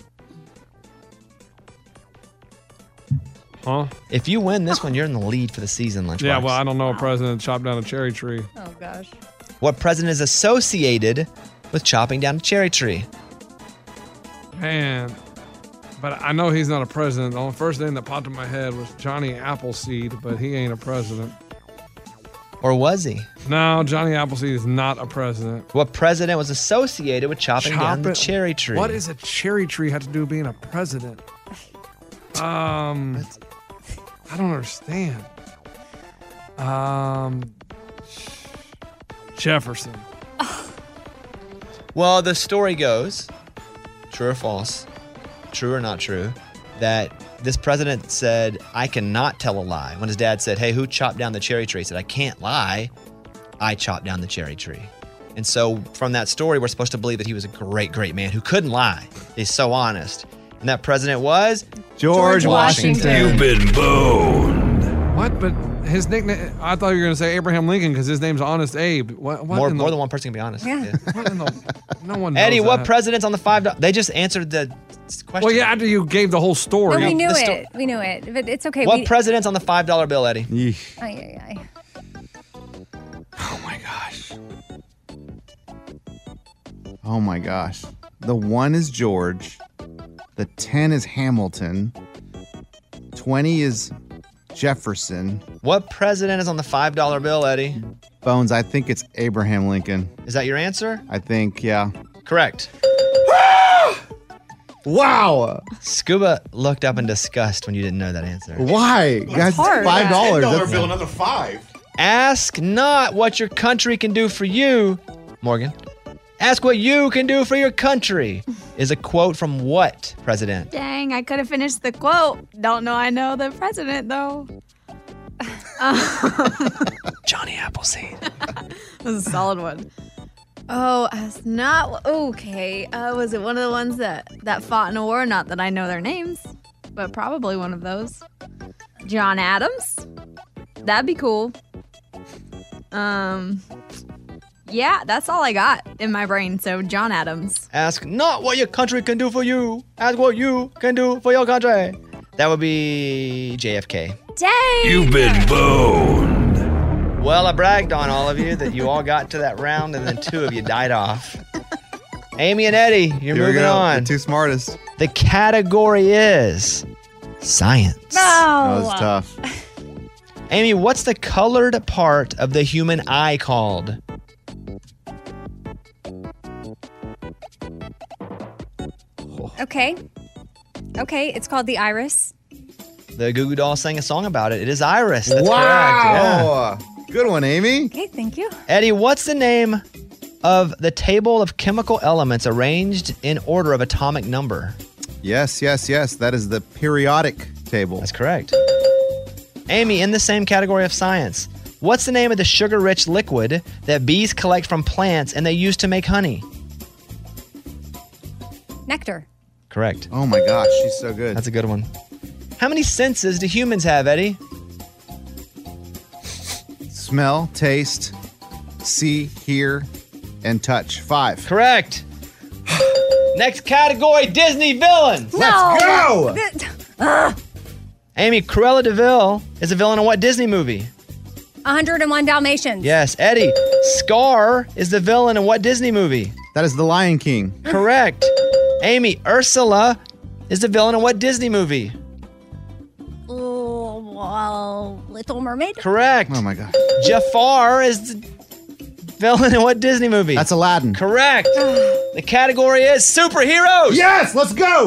Huh? If you win this one, you're in the lead for the season, Lunchbox. Yeah, well, I don't know a president chopped down a cherry tree. Oh, gosh. What president is associated with chopping down a cherry tree? Man. But I know he's not a president. The only first name that popped in my head was Johnny Appleseed, but he ain't a president. Or was he? No, Johnny Appleseed is not a president. What president was associated with chopping down the Chop it- cherry tree? What does a cherry tree have to do with being a president? Um, I don't understand. Um, Jefferson. Well, the story goes, true or false, true or not true, that this president said, I cannot tell a lie. When his dad said, hey, who chopped down the cherry tree? He said, I can't lie. I chopped down the cherry tree. And so from that story, we're supposed to believe that he was a great, great man who couldn't lie. He's so honest. And that president was George, George Washington. Washington. You've been boned. What? But his nickname, I thought you were going to say Abraham Lincoln because his name's Honest Abe. What, what more, in the, more than one person can be honest. Yeah. What in the, no one knows Eddie, what that. president's on the five dollars? They just answered the question. Well, yeah, after you gave the whole story. No, we knew the sto- it. We knew it. But it's okay. What we, president's on the five dollar bill, Eddie? Yeesh. Ay, ay, ay. Oh my gosh. Oh my gosh. The one is George. The ten is Hamilton. twenty is Jefferson. What president is on the five dollar bill, Eddie? Bones, I think it's Abraham Lincoln. Is that your answer? I think, yeah. Correct. Wow. Scuba looked up in disgust when you didn't know that answer. Why? Guys, hard. five dollars. Dollar That's bill, another five. Ask not what your country can do for you, Morgan. Ask what you can do for your country is a quote from what president? Dang, I could have finished the quote. Don't know I know the president, though. Um, Johnny Appleseed. That was a solid one. Oh, it's not okay. Uh, was it one of the ones that that fought in a war? Not that I know their names, but probably one of those. John Adams. That'd be cool. Um, yeah, that's all I got in my brain. So John Adams. Ask not what your country can do for you. Ask what you can do for your country. That would be J F K. Dang. You've been boned. Well, I bragged on all of you that you all got to that round and then two of you died off. Amy and Eddie, you're Here we moving go. on. The two smartest. The category is science. No. That was tough. Amy, what's the colored part of the human eye called? Okay. Okay, it's called the iris. The Goo Goo Dolls sang a song about it. It is Iris. That's Wow. correct. Good one, Amy. Okay, thank you. Yeah. Eddie, what's the name of the table of chemical elements arranged in order of atomic number? Yes, yes, yes. That is the periodic table. That's correct. Amy, in the same category of science, what's the name of the sugar-rich liquid that bees collect from plants and they use to make honey? Nectar. Correct. Oh my gosh, she's so good. That's a good one. How many senses do humans have, Eddie? Smell, taste, see, hear, and touch. Five. Correct. Next category, Disney villains. Let's go! Ugh. Amy, Cruella de Vil is a villain in what Disney movie? one oh one Dalmatians. Yes. Eddie, Scar is the villain in what Disney movie? That is The Lion King. Correct. Amy, Ursula is the villain in what Disney movie? Oh, well, Little Mermaid. Correct. Oh my gosh. Jafar is the villain in what Disney movie? That's Aladdin. Correct. The category is superheroes. Yes, let's go.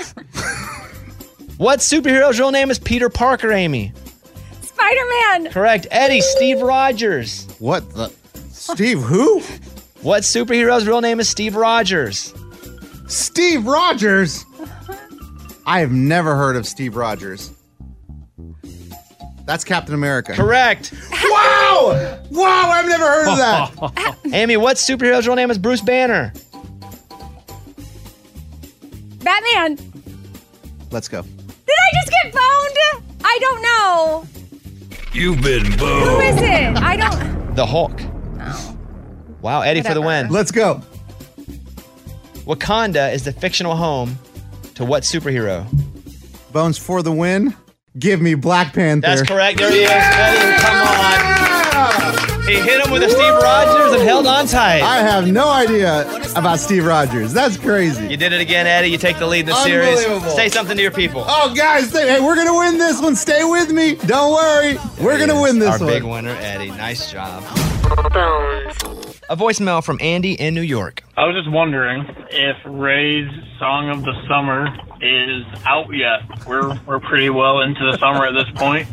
What superhero's real name is Peter Parker, Amy? Spider-Man. Correct. Eddie, Steve Rogers. What the? Steve who? What superhero's real name is Steve Rogers? Steve Rogers? I have never heard of Steve Rogers. That's Captain America. Correct. Wow! Wow, I've never heard of that. Amy, what superhero's real name is Bruce Banner? Batman. Let's go. Did I just get boned? I don't know. You've been Who boned. is it? I don't. The Hulk. Oh. Wow, Eddie for the Whatever. win. Let's go. Wakanda is the fictional home to what superhero? Bones for the win. Give me Black Panther. That's correct. There he is. Eddie, come on. He hit him with a Steve Rogers and held on tight. I have no idea about Steve Rogers. That's crazy. You did it again, Eddie. You take the lead in the series. Unbelievable. Say something to your people. Oh, guys, stay, hey, we're going to win this one. Stay with me. Don't worry. We're going to win this Our one. big winner, Eddie. Nice job. A voicemail from Andy in New York. I was just wondering if Ray's Song of the Summer is out yet. We're we're pretty well into the summer at this point.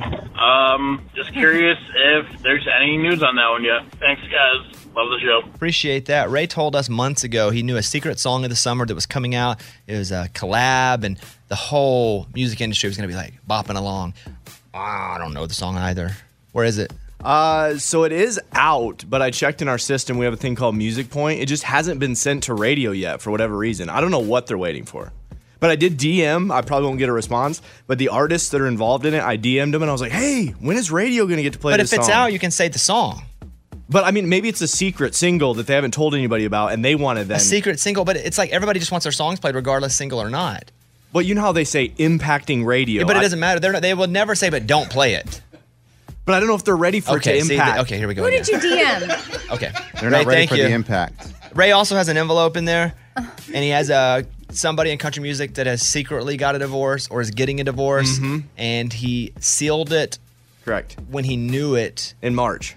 Um, just curious if there's any news on that one yet. Thanks, guys. Love the show. Appreciate that. Ray told us months ago he knew a secret song of the summer that was coming out. It was a collab, and the whole music industry was going to be like bopping along. Ah, I don't know the song either. Where is it? Uh, so it is out, but I checked in our system. We have a thing called Music Point. It just hasn't been sent to radio yet for whatever reason. I don't know what they're waiting for. But I did D M. I probably won't get a response. But the artists that are involved in it, I D M'd them and I was like, hey, when is radio going to get to play But this if it's song? out, you can say the song. But I mean, maybe it's a secret single that they haven't told anybody about and they want to then. A secret single, but it's like everybody just wants their songs played regardless, single or not. Well, you know how they say impacting radio. Yeah, but it I- doesn't matter. They're not, they will never say, but don't play it. But I don't know if they're ready for okay, it to see, impact. th- okay, here we go. Who again. did you D M? Okay. They're Ray, not ready thank for you. the impact. Ray also has an envelope in there, and he has uh, somebody in country music that has secretly got a divorce or is getting a divorce, Mhm. and he sealed it. Correct. When he knew it. In March.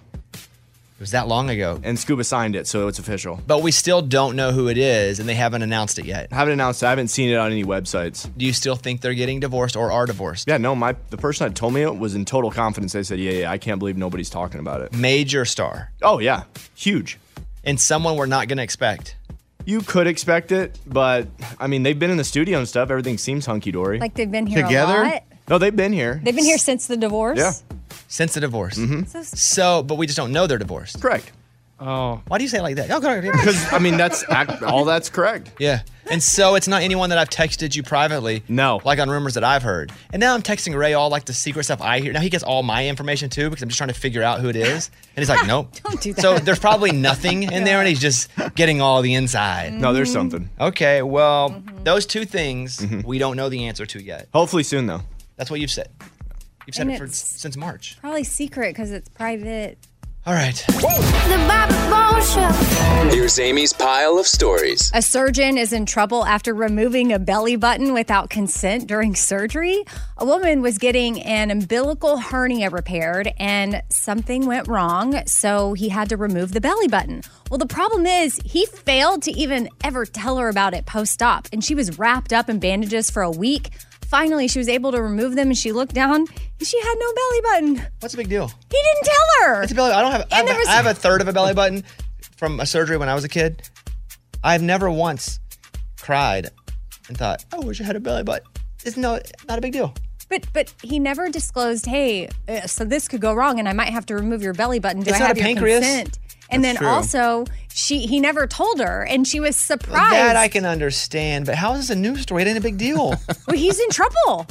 It was that long ago. And Scuba signed it, so it's official. But we still don't know who it is, and they haven't announced it yet. I haven't announced it. I haven't seen it on any websites. Do you still think they're getting divorced or are divorced? Yeah, no, my the person that told me it was in total confidence. They said, yeah, yeah, I can't believe nobody's talking about it. Major star. Oh, yeah. Huge. And someone we're not going to expect. You could expect it, but, I mean, they've been in the studio and stuff. Everything seems hunky-dory. Like they've been here a lot. No, they've been here. They've been here since the divorce. Yeah. Since the divorce. Mm-hmm. So, So, but we just don't know they're divorced. Correct. Oh. Why do you say it like that? Oh, correct. Because, I mean, that's act- all that's correct. Yeah. And so it's not anyone that I've texted you privately. No. Like on rumors that I've heard. And now I'm texting Ray all like the secret stuff I hear. Now he gets all my information too because I'm just trying to figure out who it is. And he's like, nope. Don't do that. So there's probably nothing in there and he's just getting all the inside. No, there's something. Okay, well, those two things we don't know the answer to yet. Hopefully soon, though. That's what you've said. You've said And it for it's- since March. probably secret because it's private. All right. The Bobby Bones Show. Here's Amy's pile of stories. A surgeon is in trouble after removing a belly button without consent during surgery. A woman was getting an umbilical hernia repaired and something went wrong, so he had to remove the belly button. Well, the problem is he failed to even ever tell her about it post-op, and she was wrapped up in bandages for a week. Finally, she was able to remove them, and she looked down, and she had no belly button. What's the big deal? He didn't tell her. It's a belly. I don't have. I have, there was- I have a third of a belly button from a surgery when I was a kid. I've never once cried and thought, "Oh, I wish I had a belly button." It's no, not a big deal. But but he never disclosed, hey, uh, so this could go wrong, and I might have to remove your belly button. Do It's I not have a your pancreas. consent? And That's then true. also, she he never told her, and she was surprised. That I can understand, but how is this a news story? It ain't a big deal. Well, he's in trouble.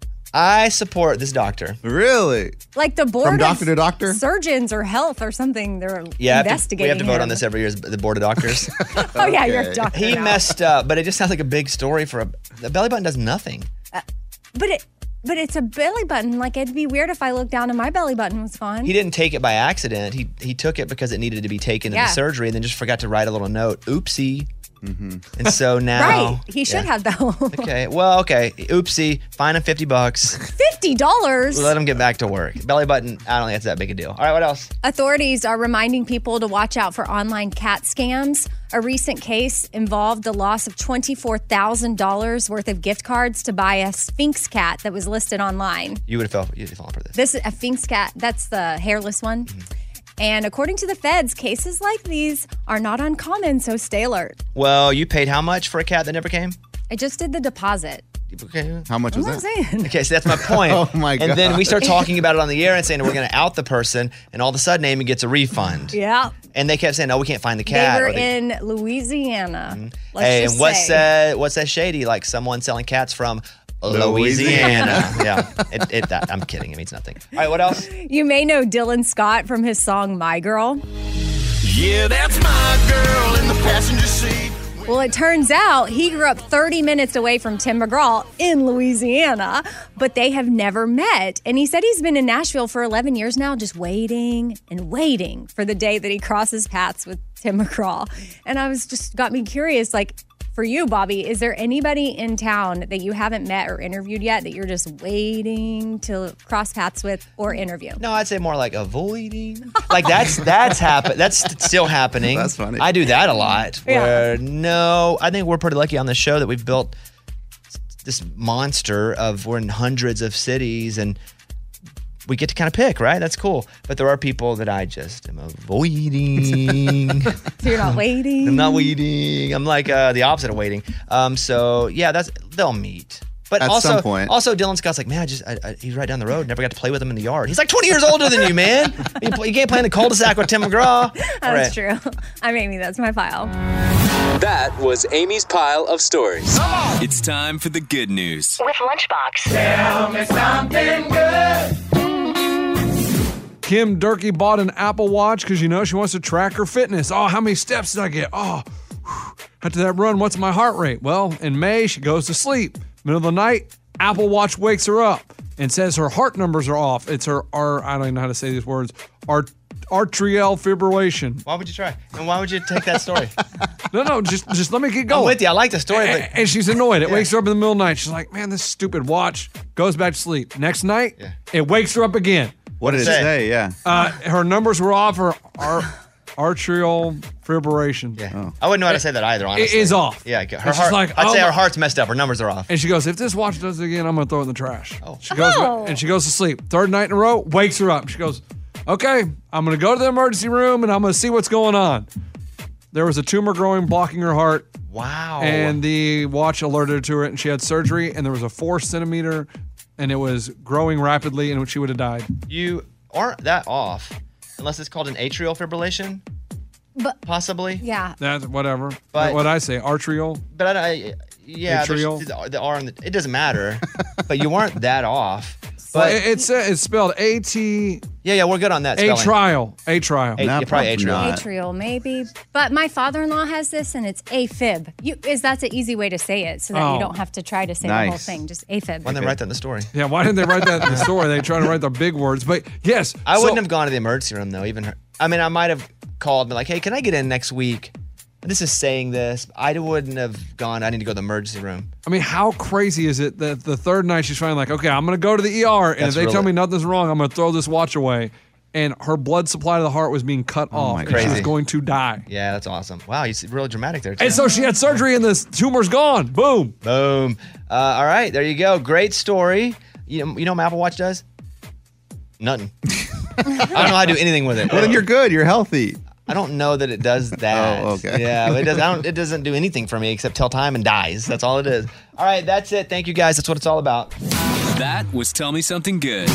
I support this doctor. Really? Like the board From of doctor to doctor? surgeons or health or something. They're Yeah, I have to- investigating. we have to vote him. on this every year as the board of doctors. Oh yeah, you're a doctor. He now. messed up, but it just sounds like a big story for a. The belly button does nothing. But it but it's a belly button. Like it'd be weird if I looked down and my belly button was gone. He didn't take it by accident. He he took it because it needed to be taken Yeah. in the surgery, and then just forgot to write a little note. Oopsie. And so now, Right. He should Yeah. have though. Okay. Well, okay. Oopsie. Fine him fifty bucks. Fifty dollars. Let him get back to work. Belly button. I don't think it's that big a deal. All right. What else? Authorities are reminding people to watch out for online cat scams. A recent case involved the loss of twenty-four thousand dollars worth of gift cards to buy a Sphinx cat that was listed online. You would have fell. You'd have fallen for this. This is a Sphinx cat. That's the hairless one. And according to the feds, cases like these are not uncommon, so stay alert. Well, you paid how much for a cat that never came? I just did the deposit. Okay. How much I'm was not that? saying. Okay, so that's my point. Oh, my And then we God. start talking about it on the air and saying we're going to out the person, and all of a sudden Amy gets a refund. Yeah. And they kept saying, "No, we can't find the cat." They were or they- in Louisiana. Let's hey, just and what's say. that? What's that shady? Like someone selling cats from Louisiana. Louisiana. yeah, it, it, that, I'm kidding. It means nothing. All right, what else? You may know Dylan Scott from his song My Girl. Yeah, that's my girl in the passenger seat. Well, it turns out he grew up thirty minutes away from Tim McGraw in Louisiana, but they have never met. And he said he's been in Nashville for eleven years now, just waiting and waiting for the day that he crosses paths with Tim McGraw. And I was just got me curious, like, for you, Bobby, is there anybody in town that you haven't met or interviewed yet that you're just waiting to cross paths with or interview? No, I'd say more like avoiding. Like that's that's happen. That's still happening. That's funny. I do that a lot. Yeah. Where no, I think we're pretty lucky on the show that we've built this monster of we're in hundreds of cities and we get to kind of pick, right? That's cool. But there are people that I just am avoiding. So you're not waiting? I'm not waiting. I'm like uh, the opposite of waiting. Um, so yeah, that's they'll meet. But At also, some point. also Dylan Scott's like, man, I just I, I, he's right down the road. Never got to play with him in the yard. He's like twenty years older than you, man. You, play, you can't play in the cul-de-sac with Tim McGraw. That's Right. true. I'm Amy. That's my file. That was Amy's pile of stories. It's time for the good news. With Lunchbox. Tell me something good. Kim Durkee bought an Apple Watch because, you know, she wants to track her fitness. Oh, how many steps did I get? Oh, whew. After that run, what's my heart rate? Well, in May, she goes to sleep. Middle of the night, Apple Watch wakes her up and says her heart numbers are off. It's her, our, I don't even know how to say these words, art, atrial fibrillation. Why would you try? And why would you take that story? No, no, just just let me get going. I'm with you. I like the story, but And, and she's annoyed. It wakes her up in the middle of the night. She's like, man, this stupid watch. Goes back to sleep. Next night, Yeah. it wakes her up again. What did it say? say? Yeah. Uh, her numbers were off. Her ar- atrial fibrillation. yeah, Oh. I wouldn't know how to say that either. Honestly, It is off. Yeah, her And she's heart. like, I'd oh say my- her heart's messed up. Her numbers are off. And she goes, if this watch does it again, I'm gonna throw it in the trash. Oh. She goes Oh. and she goes to sleep. Third night in a row, wakes her up. She goes, okay, I'm gonna go to the emergency room and I'm gonna see what's going on. There was a tumor growing, blocking her heart, Wow. and the watch alerted her to it, and she had surgery, and there was a four centimeter, and it was growing rapidly, and she would have died. you aren't that off, unless it's called an atrial fibrillation, But possibly. yeah, That's whatever. But- what I say, atrial. But I, I yeah, there's Atrial. the, the R and the, it doesn't matter. But you weren't that off. But But it, it's uh, it's spelled A T yeah, yeah, we're good on that A spelling. trial A trial. A- Nah, yeah, probably probably atrial. not. atrial maybe. But my father-in-law has this, and it's AFib. You is that's an easy way to say it, so that Oh. you don't have to try to say the whole Nice. thing. Just AFib. Why didn't they write that in the story? Yeah, why didn't they write that in the story? They try to write the big words, but yes, I so- wouldn't have gone to the emergency room though. Even her, I mean, I might have called and been like, hey, can I get in next week? This is saying this. I wouldn't have gone, I need to go to the emergency room. I mean, how crazy is it that the third night she's finally like, okay, I'm going to go to the E R, and That's if they really- tell me nothing's wrong, I'm going to throw this watch away. And her blood supply to the heart was being cut off, my and she was crazy. going to die. Yeah, that's awesome. Wow, you see, really dramatic there, too. And so she had surgery, and this tumor's gone. Boom. Boom. Uh, all right, there you go. Great story. You know, you know what my Apple Watch does? Nothing. I don't know how to do anything with it. Well, then you're good. You're healthy. I don't know that it does that. Oh, okay. Yeah, but it, does, I don't, it doesn't do anything for me except tell time and dies. That's all it is. All right, that's it. Thank you, guys. That's what it's all about. That was Tell Me Something Good.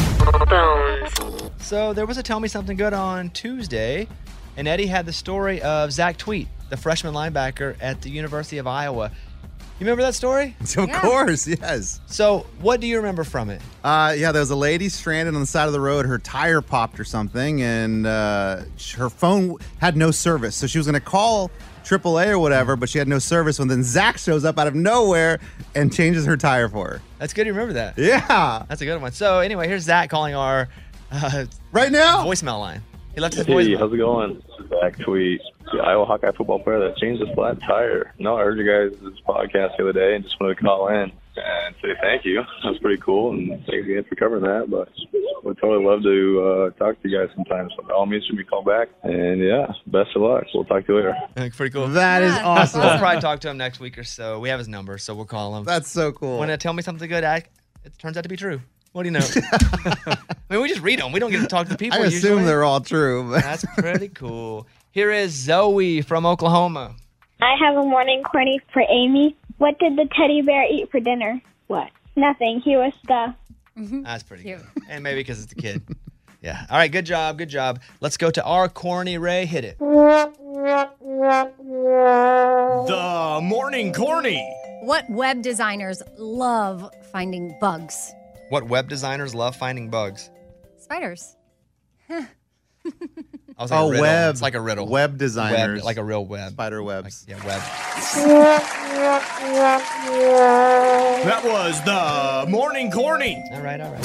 So there was a Tell Me Something Good on Tuesday, and Eddie had the story of Zach Tweet, the freshman linebacker at the University of Iowa. You remember that story? Of course, yes. So what do you remember from it? Uh, yeah, there was a lady stranded on the side of the road. Her tire popped or something, and uh, her phone had no service. So she was going to call triple A or whatever, but she had no service. And then Zach shows up out of nowhere and changes her tire for her. That's good you remember that. Yeah. That's a good one. So anyway, here's Zach calling our uh, right now voicemail line. He left his Hey, voicemail. how's it going? This is Zach Tweet, the Iowa Hawkeye football player that changed his flat tire. No, I heard you guys' podcast the other day and just wanted to call in and say thank you. That was pretty cool, and thanks again for covering that. But would totally love to uh, talk to you guys sometime. So by all means, give me a call back. And yeah, best of luck. We'll talk to you later. Pretty cool. That is awesome. We'll probably talk to him next week or so. We have his number, so we'll call him. That's so cool. When it tell me something good, I, it turns out to be true. What do you know? I mean, we just read them. We don't get to talk to people. I assume usually. they're all true. But That's pretty cool. Here is Zoe from Oklahoma. I have a morning corny for Amy. What did the teddy bear eat for dinner? What? Nothing. He was stuffed. That's pretty good. And maybe because it's a kid. Yeah. All right. Good job. Good job. Let's go to our corny Ray. Hit it. The Morning Corny. What web designers love finding bugs? What web designers love finding bugs? Spiders. I was like Oh, a riddle. web. It's like a riddle. Web designers. Web, like a real web. Spider webs. Yeah, web. That was the Morning Corny. All right, all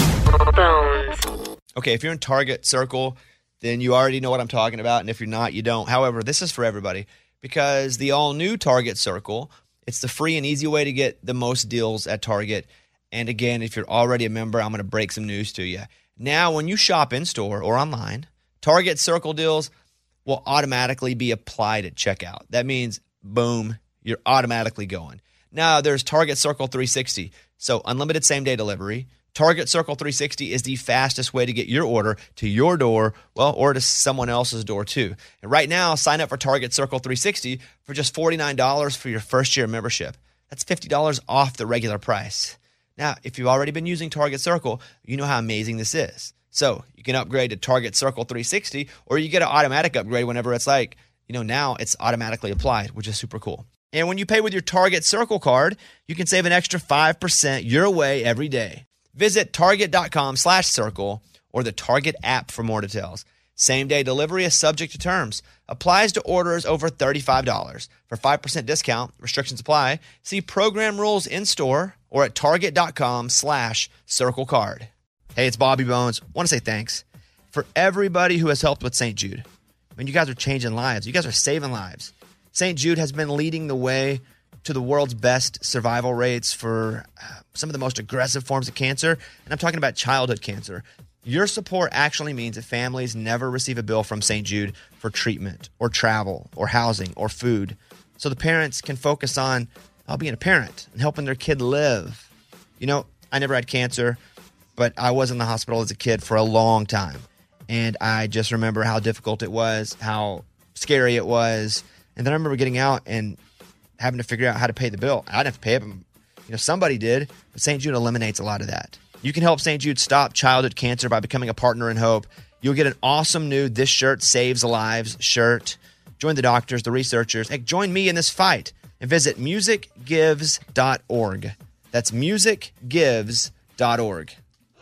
right. Okay, if you're in Target Circle, then you already know what I'm talking about. And if you're not, you don't. However, this is for everybody because the all-new Target Circle, it's the free and easy way to get the most deals at Target. And again, if you're already a member, I'm going to break some news to you. Now, when you shop in-store or online, Target Circle deals will automatically be applied at checkout. That means, boom, you're automatically going. Now, there's Target Circle three sixty, so unlimited same-day delivery. Target Circle three sixty is the fastest way to get your order to your door, well, or to someone else's door too. And right now, sign up for Target Circle three sixty for just forty-nine dollars for your first year membership. That's fifty dollars off the regular price. Now, if you've already been using Target Circle, you know how amazing this is. So you can upgrade to Target Circle three sixty, or you get an automatic upgrade whenever it's like, you know, now it's automatically applied, which is super cool. And when you pay with your Target Circle card, you can save an extra five percent your way every day. Visit target.com slash circle or the Target app for more details. Same-day delivery is subject to terms. Applies to orders over thirty-five dollars. For five percent discount, restrictions apply. See program rules in-store or at target.com slash circle card. Hey, it's Bobby Bones. Want to say thanks for everybody who has helped with Saint Jude. I mean, you guys are changing lives. You guys are saving lives. Saint Jude has been leading the way to the world's best survival rates for uh, some of the most aggressive forms of cancer, and I'm talking about childhood cancer. Your support actually means that families never receive a bill from Saint Jude for treatment or travel or housing or food, so the parents can focus on uh, being a parent and helping their kid live. You know, I never had cancer, but I was in the hospital as a kid for a long time, and I just remember how difficult it was, how scary it was, and then I remember getting out and having to figure out how to pay the bill. I didn't have to pay it, but, you know, somebody did. But Saint Jude eliminates a lot of that. You can help Saint Jude stop childhood cancer by becoming a partner in hope. You'll get an awesome new This Shirt Saves Lives shirt. Join the doctors, the researchers. Hey, join me in this fight and visit music gives dot org. That's music gives dot org.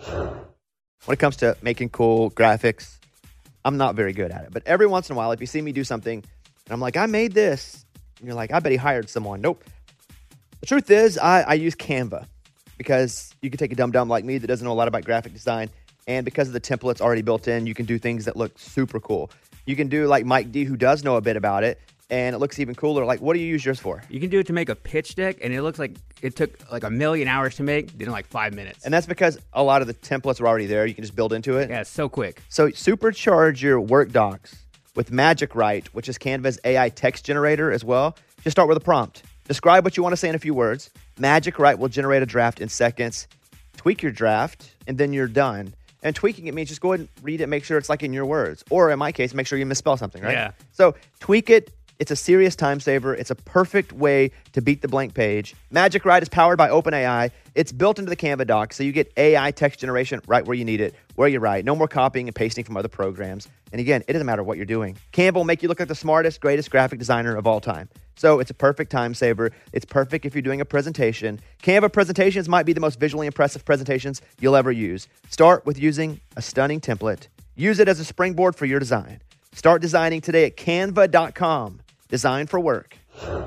When it comes to making cool graphics, I'm not very good at it. But every once in a while, if you see me do something, and I'm like, I made this, and you're like, I bet he hired someone. Nope. The truth is, I, I use Canva because you can take a dum-dum like me that doesn't know a lot about graphic design, and because of the templates already built in, you can do things that look super cool. You can do like Mike D, who does know a bit about it, and it looks even cooler. Like, what do you use yours for? You can do it to make a pitch deck, and it looks like it took like a million hours to make, did in like five minutes. And that's because a lot of the templates are already there. You can just build into it. Yeah, it's so quick. So supercharge your work docs with Magic Write, which is Canva's A I text generator as well. Just start with a prompt. Describe what you want to say in a few words. Magic Write will generate a draft in seconds. Tweak your draft, and then you're done. And tweaking it means just go ahead and read it, make sure it's like in your words. Or in my case, make sure you misspell something, right? Yeah. So tweak it. It's a serious time saver. It's a perfect way to beat the blank page. Magic Write is powered by OpenAI. It's built into the Canva doc, so you get A I text generation right where you need it, where you write. No more copying and pasting from other programs. And again, it doesn't matter what you're doing. Canva will make you look like the smartest, greatest graphic designer of all time. So it's a perfect time saver. It's perfect if you're doing a presentation. Canva presentations might be the most visually impressive presentations you'll ever use. Start with using a stunning template. Use it as a springboard for your design. Start designing today at canva dot com. Design for work.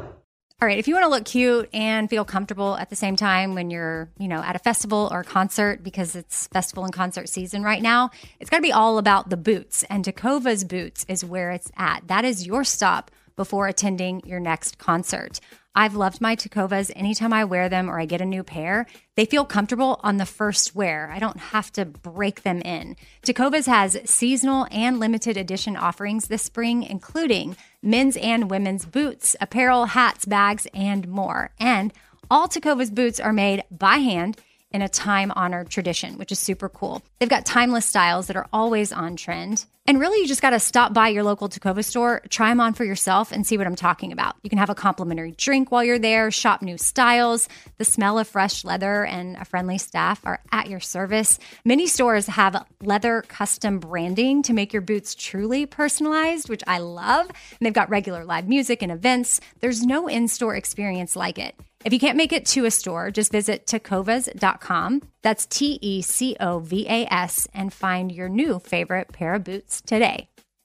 All right, if you want to look cute and feel comfortable at the same time when you're, you know, at a festival or a concert, because it's festival and concert season right now, it's got to be all about the boots. And Tecovas Boots is where it's at. That is your stop before attending your next concert. I've loved my Tecovas. Anytime I wear them or I get a new pair, they feel comfortable on the first wear. I don't have to break them in. Tecovas has seasonal and limited edition offerings this spring, including men's and women's boots, apparel, hats, bags, and more. And all Tecovas boots are made by hand in a time-honored tradition, which is super cool. They've got timeless styles that are always on trend. And really, you just got to stop by your local Tecovas store, try them on for yourself, and see what I'm talking about. You can have a complimentary drink while you're there, shop new styles. The smell of fresh leather and a friendly staff are at your service. Many stores have leather custom branding to make your boots truly personalized, which I love. And they've got regular live music and events. There's no in-store experience like it. If you can't make it to a store, just visit tecovas dot com. That's T E C O V A S and find your new favorite pair of boots today.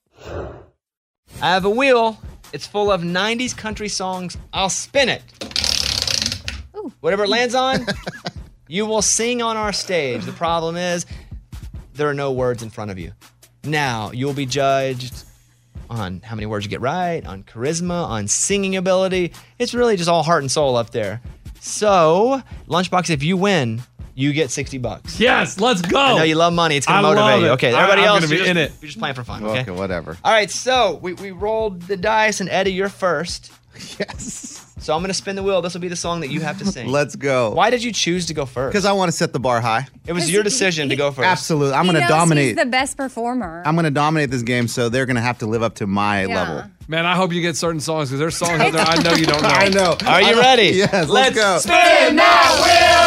I have a wheel. It's full of nineties country songs. I'll spin it. Ooh. Whatever it lands on, you will sing on our stage. The problem is there are no words in front of you. Now, you'll be judged on how many words you get right, on charisma, on singing ability. It's really just all heart and soul up there. So, Lunchbox, if you win, you get sixty bucks. Yes, let's go. I know you love money. It's going I to motivate love you. it. Okay, everybody I, I'm else, gonna be you're, in just, it. you're just playing for fun, okay? Okay, whatever. All right, so we, we rolled the dice, and Eddie, you're first. Yes. So I'm going to spin the wheel. This will be the song that you have to sing. Let's go. Why did you choose to go first? Because I want to set the bar high. It was your decision to go first. Absolutely. I'm He going to knows dominate. He's the best performer. I'm going to dominate this game, so they're going to have to live up to my Yeah. level. Man, I hope you get certain songs because there's songs out there I know you don't know. I know. Are you ready? Yes, let's, Let's go. spin that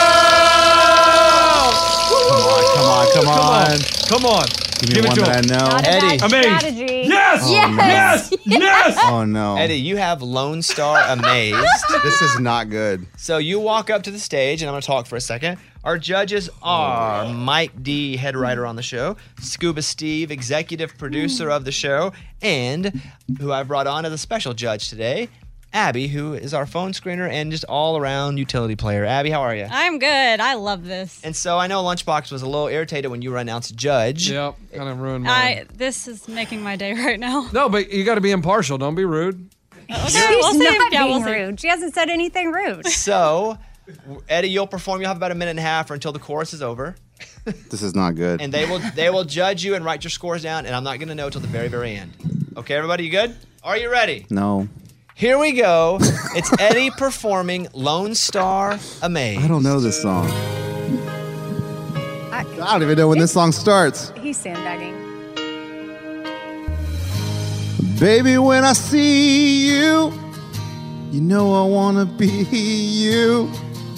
wheel! Come on, come on, Come on. Give me Give it one to that him. I know. Not a Eddie. bad Amaze. strategy. Yes! Oh, Yes! Yes! Oh, no. Eddie, you have Lone Star Amazed. This is not good. So you walk up to the stage, and I'm going to talk for a second. Our judges are Mike D, head writer on the show, Scuba Steve, executive producer of the show, and who I brought on as a special judge today, Abby, who is our phone screener and just all-around utility player. Abby, how are you? I'm good. I love this. And so I know Lunchbox was a little irritated when you were announced judge. Yep, kind of ruined my... I this is making my day right now. No, but you got to be impartial. Don't be rude. Okay, She's we'll see. not Yeah, being we'll see. rude. She hasn't said anything rude. So, Eddie, you'll perform. You'll have about a minute and a half or until the chorus is over. This is not good. And they will they will judge you and write your scores down, and I'm not going to know until the very, very end. Okay, everybody, you good? Are you ready? No. Here we go. It's Eddie performing Lone Star Amaze. I don't know this song. I, I don't even know when this song starts. He's sandbagging. Baby, when I see you, you know I wanna be you.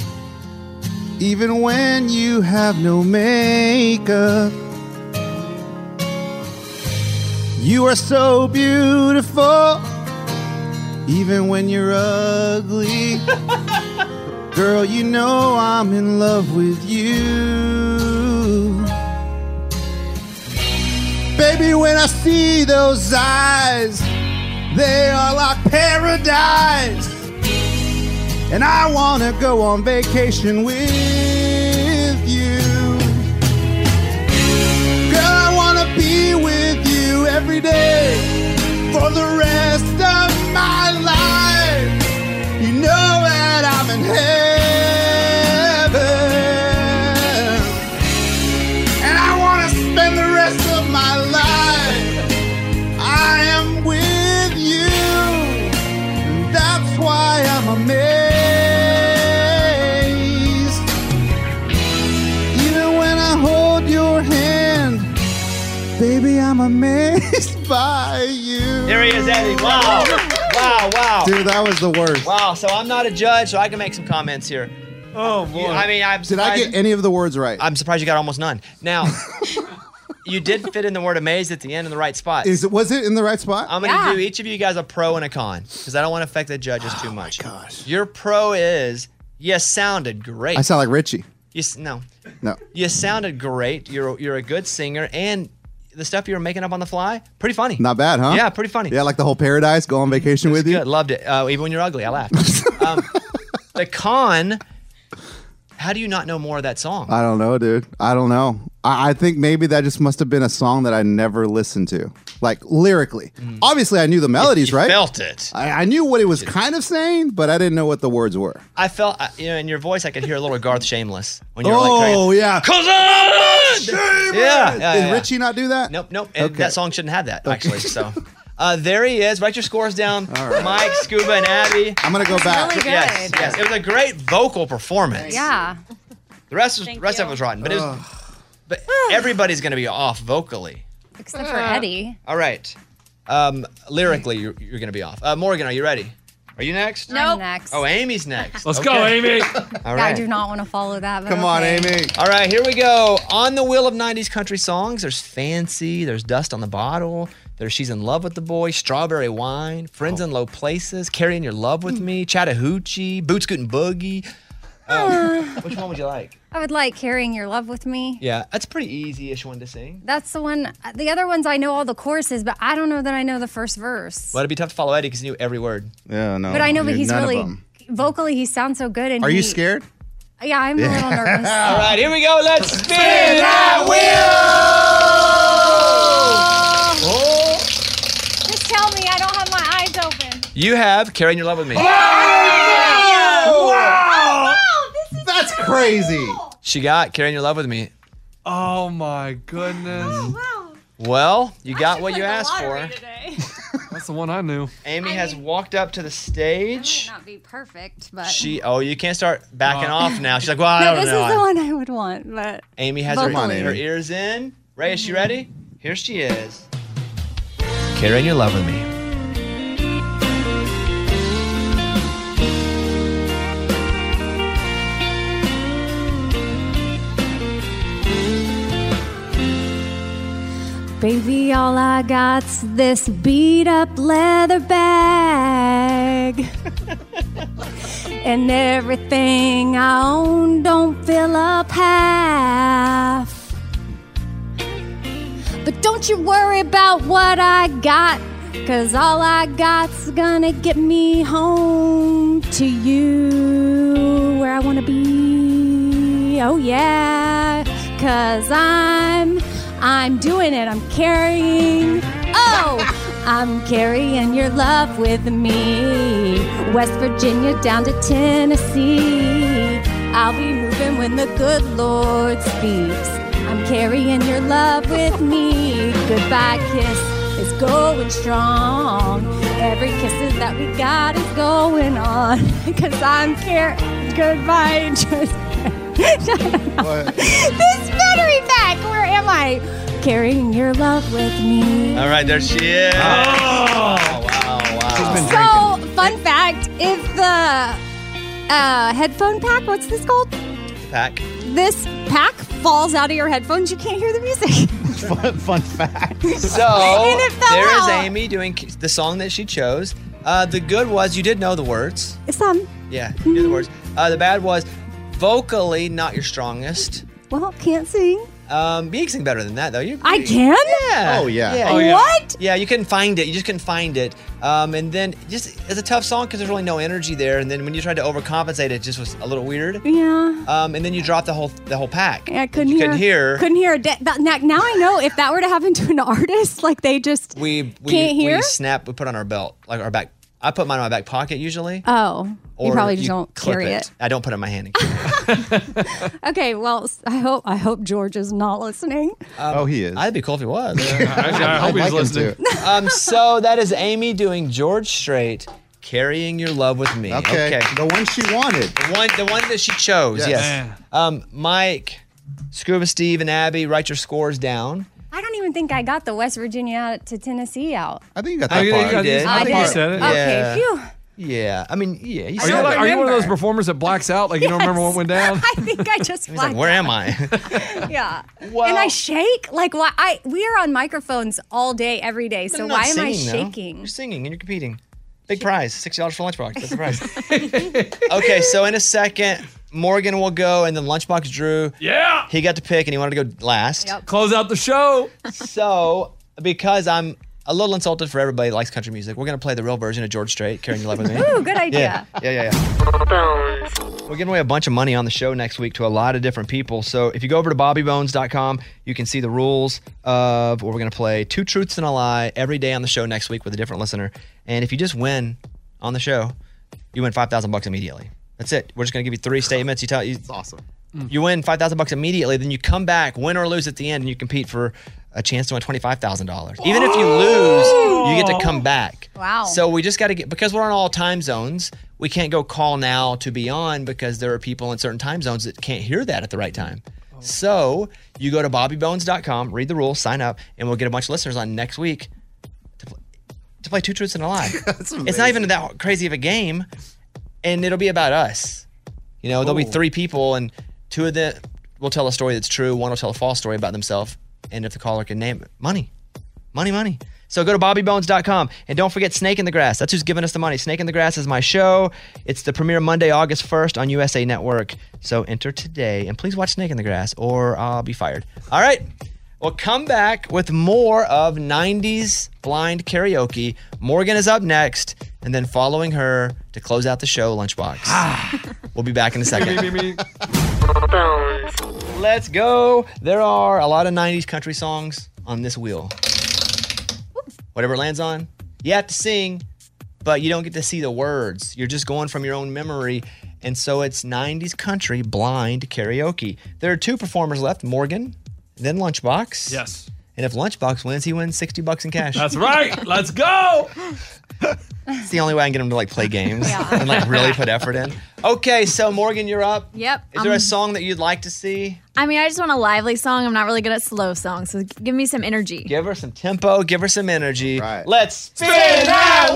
Even when you have no makeup, you are so beautiful. Even when you're ugly, girl, you know I'm in love with you. Baby, when I see those eyes, they are like paradise. And I wanna go on vacation with you. Girl, I wanna be with you every day. for the rest of my life. You know that I'm in heaven, and I want to spend the rest of my life. I am with you, and that's why I'm amazed. Even when I hold your hand, baby, I'm amazed by you. There he is, Eddie. Wow. Wow, wow. Dude, that was the worst. Wow, so I'm not a judge, so I can make some comments here. Oh, boy. You- I mean, I'm Did I surprised- get any of the words right? I'm surprised you got almost none. Now, you did fit in the word amazed at the end in the right spot. Is it? Was it in the right spot? I'm going to do each of you guys a pro and a con because I don't want to affect the judges too much. Gosh. Your pro is you sounded great. I sound like Richie. You, s- no. No. You sounded great. You're you're a good singer, and the stuff you were making up on the fly, pretty funny. Not bad, huh? Yeah, pretty funny. Yeah, like the whole Paradise, go on vacation with you. Good, loved it. Uh, even when you're ugly, I laughed. um, the con. How do you not know more of that song? I don't know, dude. I don't know. I, I think maybe that just must have been a song that I never listened to, like lyrically. Obviously, I knew the melodies, Mm. You right? felt it. I, I knew what it was kind of saying, but I didn't know what the words were. I felt, uh, you know, in your voice, I could hear a little Garth Shameless when you were Oh, like, crying. yeah. Cause I'm yeah, yeah, Did yeah. Richie not do that? Nope, nope. And Okay. that song shouldn't have that, actually. So uh, there he is. Write your scores down. Mike, Scuba, and Abby. I'm going to go back. really good. Yes, yes. It was a great vocal performance. Yeah. The rest, was, rest of it was rotten, but it was. But everybody's going to be off vocally. Except for Eddie. All right. Um, lyrically, you're, you're going to be off. Uh, Morgan, are you ready? Are you next? Nope. I'm next. Oh, Amy's next. Let's go, Okay. Amy. All I right. do not want to follow that. But Come on, okay. Amy. All right, here we go. On the wheel of nineties country songs, there's Fancy, there's Dust on the Bottle, there's She's in Love with the Boy, Strawberry Wine, Friends in Low Places, Carrying Your Love with Me, Chattahoochee, Boot Scootin' Boogie. Um, which one would you like? I would like Carrying Your Love with Me. Yeah, that's a pretty easy-ish one to sing. That's the one. The other ones I know all the choruses, but I don't know that I know the first verse. Well, it'd be tough to follow Eddie because he knew every word. Yeah, no. but I know, but dude, he's none of really them. vocally. He sounds so good. And Are you he- scared? Yeah, I'm a little nervous. All right, here we go. Let's spin that wheel. Oh. Just tell me I don't have my eyes open. You have Carrying Your Love with Me. Wow! That's crazy. She got Carrying Your Love with Me. Oh, my goodness. Well, you got what you asked for. That's the one I knew. Amy has walked up to the stage. Not be perfect, but She oh, you can't start backing Uh, off now. She's like, well, I no, don't this know. is the I- one I would want. But Amy has her, Come on, her Amy. ears in. Ray, is she ready? Here she is. Carrying Your Love with Me. baby, all I got's this beat up leather bag. And everything I own don't fill up half. But don't you worry about what I got, 'cause all I got's gonna get me home to you, where I wanna be. Oh yeah, 'cause I'm, I'm doing it, I'm carrying, oh, I'm carrying your love with me. West Virginia down to Tennessee, I'll be moving when the good Lord speaks. I'm carrying your love with me. Goodbye kiss is going strong. Every kiss that we got is going on. 'Cause I'm carrying goodbye. Just this battery pack. Where am I? Carrying your love with me. All right, there she is. Oh, wow, wow. So, fun fact, if the uh, headphone pack, what's this called? Pack. This pack falls out of your headphones, you can't hear the music. fun, fun fact. So And it fell there is out. Amy doing the song that she chose. Uh, the good was you did know the words. Some. Yeah, you knew the words. Uh, the bad was vocally not your strongest. Well, can't sing. Um, you can sing better than that, though. You, I can? Yeah. Oh, yeah. yeah Oh, yeah. yeah. What? Yeah, you couldn't find it. You just couldn't find it. Um, and then just it's a tough song because there's really no energy there. And then when you tried to overcompensate, it just was a little weird. Yeah. Um, and then you dropped the whole the whole pack. Yeah, I couldn't you hear. couldn't hear. Couldn't hear. A de- that, now, now I know if that were to happen to an artist, like they just We we can't hear. we snap. We put on our belt, like our back. I put mine in my back pocket usually. Oh, you or probably just don't clip carry it. I don't put it in my hand. Okay, well, I hope I hope George is not listening. Um, Oh, he is. That'd be cool if he was. Actually, I hope I'd he's like him listening. to. um, so that is Amy doing George Strait, Carrying Your Love with Me. Okay. The one she wanted. The one, the one that she chose. Yes. Yes. Man. Um, Mike, Scuba Steve, and Abby, write your scores down. I don't even think I got the West Virginia to Tennessee out. I think you got Oh, that you- part. you got- did. I think I you did. said it. Okay, Yeah. phew. Yeah. I mean, yeah. You Are you, said like, it. are you one of those remember. performers that blacks out? Like you don't remember what went down? I think I just He's like, blacked where out. am I? Yeah. Well- and I shake. Like why I we are on microphones all day, every day. So You're why not am I singing, though. shaking? You're singing and you're competing. Big prize, sixty dollars for Lunchbox. That's the prize. Okay, so in a second, Morgan will go, and then Lunchbox Drew. Yeah. He got to pick, and he wanted to go last. Yep. Close out the show. So, because I'm a little insulted for everybody that likes country music, we're going to play the real version of George Strait, Carrying Your Love with Me. Ooh, good idea. Yeah, yeah, yeah. yeah. We're giving away a bunch of money on the show next week to a lot of different people. So if you go over to bobby bones dot com, you can see the rules of what we're going to play two truths and a lie every day on the show next week with a different listener. And if you just win on the show, you win five thousand bucks immediately. That's it. We're just going to give you three statements. You tell you, That's awesome. you win five thousand bucks immediately, then you come back, win or lose at the end, and you compete for a chance to win twenty-five thousand dollars. Even if you lose, you get to come back. Wow. So we just got to get, because we're on all time zones, we can't go call now to be on because there are people in certain time zones that can't hear that at the right time. So you go to bobby bones dot com, read the rules, sign up, and we'll get a bunch of listeners on next week to play, to play Two Truths and a Lie. It's not even that crazy of a game, and it'll be about us. You know, there'll be three people, and two of them will tell a story that's true. One will tell a false story about themselves. And if the caller can name it, money, money, money. So go to bobby bones dot com, and don't forget Snake in the Grass. That's who's giving us the money. Snake in the Grass is my show. It's the premiere Monday, August first on U S A Network. So enter today, and please watch Snake in the Grass, or I'll be fired. All right. We'll come back with more of nineties blind karaoke. Morgan is up next, and then following her to close out the show, Lunchbox. We'll be back in a second. Me, me, me. Let's go. There are a lot of nineties country songs on this wheel. Whatever it lands on, you have to sing, but you don't get to see the words. You're just going from your own memory. And so it's nineties country blind karaoke. There are two performers left, Morgan, then Lunchbox. Yes. And if Lunchbox wins, he wins sixty bucks in cash. That's right. Let's go. It's the only way I can get him to like play games and like really put effort in. Okay, so Morgan, you're up. Yep. Is there a I'm- song that you'd like to see? I mean, I just want a lively song. I'm not really good at slow songs, so give me some energy. Give her some tempo, give her some energy. Right. Let's spin that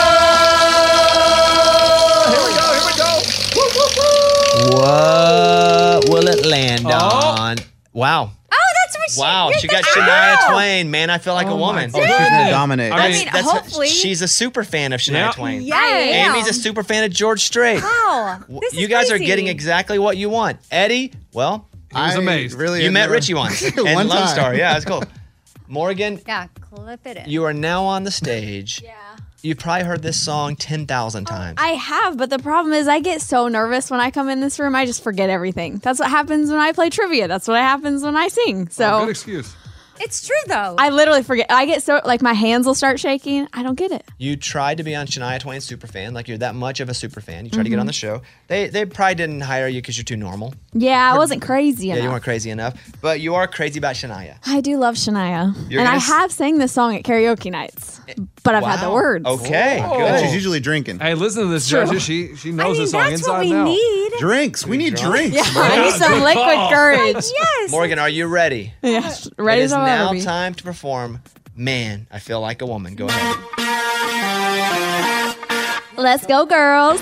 wheel! Here we go, here we go. What will it land Oh. on? Wow. Oh, that's what she Wow, did. she got That's Shania wow. Twain. Man, I feel like Oh a my woman. Oh, she's gonna dominate. I I mean, That's her- hopefully. she's a super fan of Shania Yeah. Twain. Yeah, I am. Amy's a super fan of George Strait. Wow. W- This is you guys are crazy. getting exactly what you want. Eddie, well, He was I amazed. Really, you had met never- Richie once. and One Lone time. Star. Yeah, that's cool. Morgan, Yeah, clip it in. you are now on the stage. Yeah. You've probably heard this song ten thousand times. I have, but the problem is I get so nervous when I come in this room, I just forget everything. That's what happens when I play trivia. That's what happens when I sing. Oh, So good excuse. It's true though. I literally forget. I get so, like, my hands will start shaking. I don't get it. You tried to be on Shania Twain's Superfan, like you're that much of a super fan. You tried to get on the show. They they probably didn't hire you because you're too normal. Yeah, I wasn't crazy Yeah, enough. you weren't crazy enough. But you are crazy about Shania. I do love Shania. You're and I gonna s- have sang this song at karaoke nights, but I've had the Wow. words. Okay, Oh. good. She's usually drinking. Hey, listen to this, True. judges. She she I knows mean, this song that's inside what we and out. need. Drinks. We need drinks. Yeah, I need some Good liquid call. courage. Yes. Morgan, are you ready? Yeah, ready It as is I'll now ever be. time to perform Man, I Feel Like a Woman. Go ahead. Let's go, girls.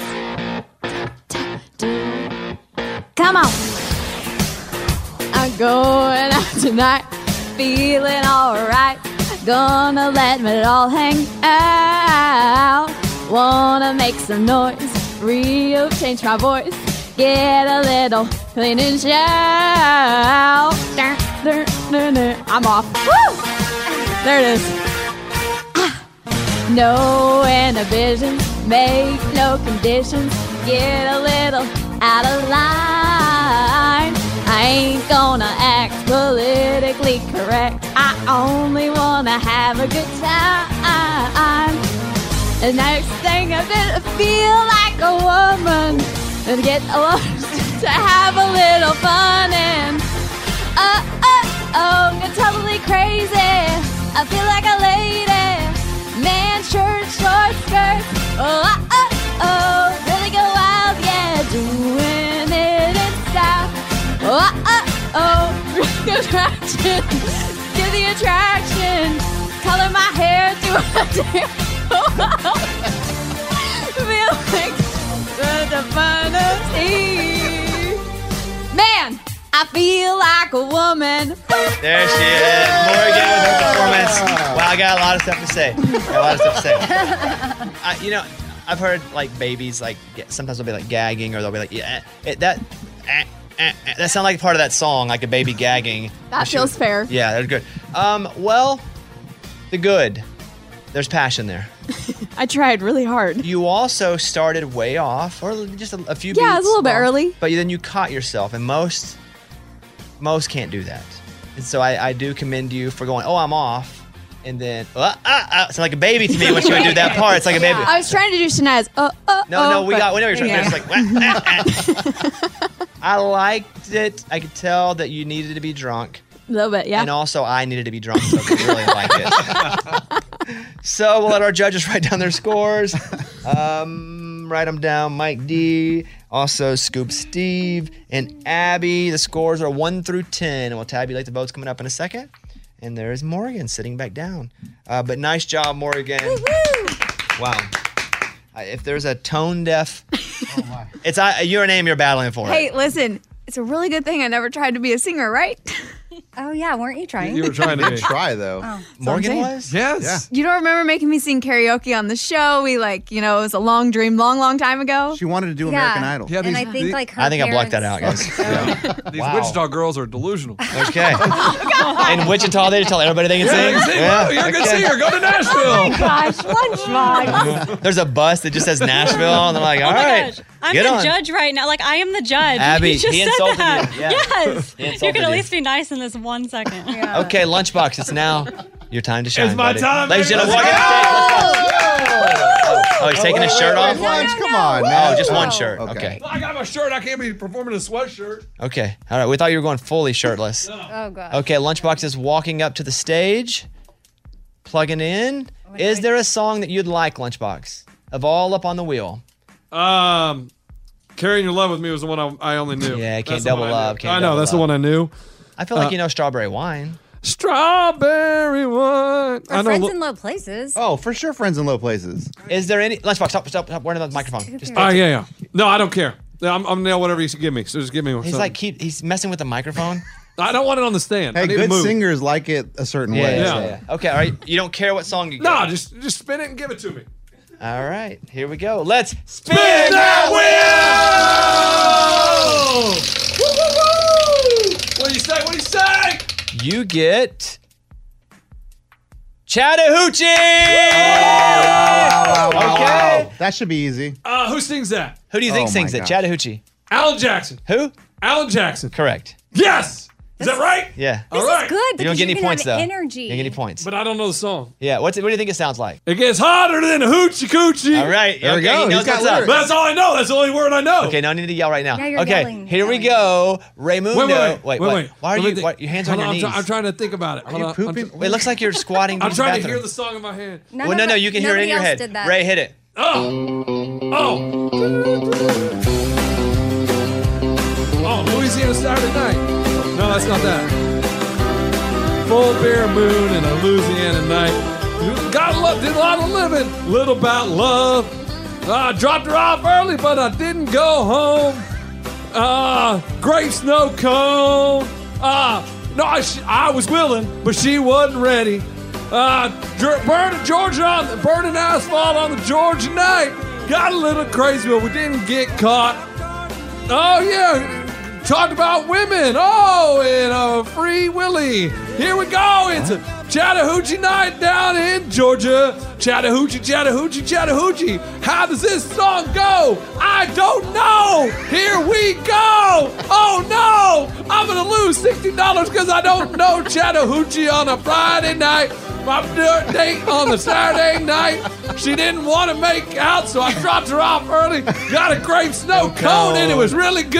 Come on. I'm going out tonight, feeling alright. Gonna let it all hang out. Wanna make some noise, real change my voice. Get a little clean and shout. I'm off. Woo! There it is. Ah. No inhibitions, make no conditions, get a little out of line. I ain't gonna act politically correct. I only wanna have a good time. The next thing I did, feel like a woman and get along to have a little fun and oh oh oh, get totally crazy. I feel like a lady, man shirt, short skirts. Oh oh oh, really go wild, yeah, doing it in style. Oh oh oh, bring attraction, give the attraction, color my hair, do a dance. Feel like the fantasy. Man, I feel like a woman. There she is, Morgan with her performance. Wow, I got a lot of stuff to say. I got a lot of stuff to say. I, you know, I've heard like babies like sometimes they'll be like gagging or they'll be like yeah, it, that. Eh, eh, eh, that sounds like part of that song, like a baby gagging. That feels she, fair. Yeah, that's good. Um, well, the good. There's passion there. I tried really hard. You also started way off, or just a, a few beats. Yeah, it was a little bit off, early. But then you caught yourself, and most most can't do that. And so I, I do commend you for going, oh, I'm off, and then, uh, uh, uh, it's like a baby to me when she would do that part. It's like a baby. I was trying to do Shania's. Uh, uh, No, oh, no, we but- got, we know you're trying yeah. to just like, wah, ah, ah. I liked it. I could tell that you needed to be drunk. A little bit, yeah. And also, I needed to be drunk, so I could really like it. So we'll let our judges write down their scores. Um, write them down. Mike D, also Scoop Steve, and Abby. The scores are one through ten, and we'll tabulate the votes coming up in a second. And there's Morgan sitting back down. Uh, but nice job, Morgan. Wow. Uh, if there's a tone deaf, oh my. It's uh, your name you're battling for. Hey, listen, it's a really good thing I never tried to be a singer, right? Oh, yeah. Weren't you trying? You were trying to be. Try, though. Oh. Morgan was? Yes. You don't remember making me sing karaoke on the show? We like, you know, it was a long dream, long, long time ago. She wanted to do Yeah. American Idol. Yeah, And these- I think the- like her I think I blocked that out, parents- guys. These Wow. Wichita girls are delusional. Okay. In Wichita, they just tell everybody they can sing? Yeah, sing. Oh, you're a good okay. singer. Go to Nashville. Oh my gosh, lunchbox. There's a bus that just says Nashville, and they're like, all Oh my right, gosh. I'm get the on. judge right now. Like, I am the judge. Abby, you just he said insulted that. you. Yeah. Yes. He You insulted can at you. least be nice in this one second. Okay, Lunchbox, it's now your time to shine, It's my buddy. time, Ladies and baby. gentlemen, walk Let's on stage. Oh, he's taking his shirt off? Lunch, come on, man. Oh, just one shirt. Okay. Okay. I got my shirt. I can't be performing in a sweatshirt. Okay. All right, we thought you were going fully shirtless. Oh, God. Okay, Lunchbox is walking up to the stage, plugging in. Is there a song that you'd like, Lunchbox? Of all up on the wheel. Um, Carrying Your Love With Me was the one I, I only knew. Yeah, Can't That's the Double one I knew. Love, Can't I know, Double that's Love. the one I knew. I feel like Uh, you know Strawberry Wine. Strawberry Wine. Or I know. friends in low places. Oh, for sure, friends in low places. Is there any Lunchbox? Stop! Stop! Stop! Where the microphone? Just, Oh, yeah, yeah. No, I don't care. Yeah, I'm, I'm nail whatever you give me. So just give me one. he's something. like keep. He's messing with the microphone. I don't want it on the stand. I Hey, need to good move. singers like it a certain Yeah, way. yeah, so. yeah. Okay, all right. You don't care what song you get. No, just just spin it and give it to me. All right, here we go. Let's spin, Spin that wheel! wheel! Woo, woo, woo! What do you say? What do you say? You get Chattahoochee. Wow, wow, Okay. wow. That should be easy. Uh, who sings that? Who do you think Oh, sings my it? gosh. Chattahoochee. Alan Jackson. Who? Alan Jackson. Correct. Yes. Is that right? Yeah. This All right. is good You because don't get any can points have though. energy. You don't get any points. But I don't know the song. Yeah. What's it, what do you think it sounds like? It gets hotter than a hoochie coochie. All right. There we okay, go. He knows He's got what's up. lyrics. But that's all I know. That's the only word I know. Okay, no need to yell right now. Yeah, you're okay, yelling, here we yelling. go. Raymundo. Wait, wait, wait. wait, wait, what? wait. Why are Let me you? think. What, your hands Hold on your I'm knees. try- I'm trying to think about it. Hold you on. I'm pooping? tr- It looks like you're squatting. I'm to trying the to hear the bathroom. song in my head. None Well, no, of no, us- you can hear it in nobody your else head. did that. Ray, hit it. Oh. Oh. Oh, Louisiana Saturday Night. No, that's not that. Full bare moon and a Louisiana night. Got a lot, did a lot of living. Little about love. I dropped her off early, but I didn't go home. Uh, great snow cone. Uh, no, I, sh- I was willing, but she wasn't ready. Uh, dr- burning Georgia on the burning asphalt on the Georgia night. Got a little crazy, but we didn't get caught. Oh yeah, talked about women. Oh, and uh, Free Willy. Here we go. It's a Chattahoochee night down in Georgia. Chattahoochee, Chattahoochee, Chattahoochee. How does this song go? I don't know. Here we go. Oh, no. I'm going to lose sixty dollars because I don't know Chattahoochee on a Friday night. My date on the Saturday night. She didn't want to make out, so I dropped her off early. Got a grape snow cone, and it was really good.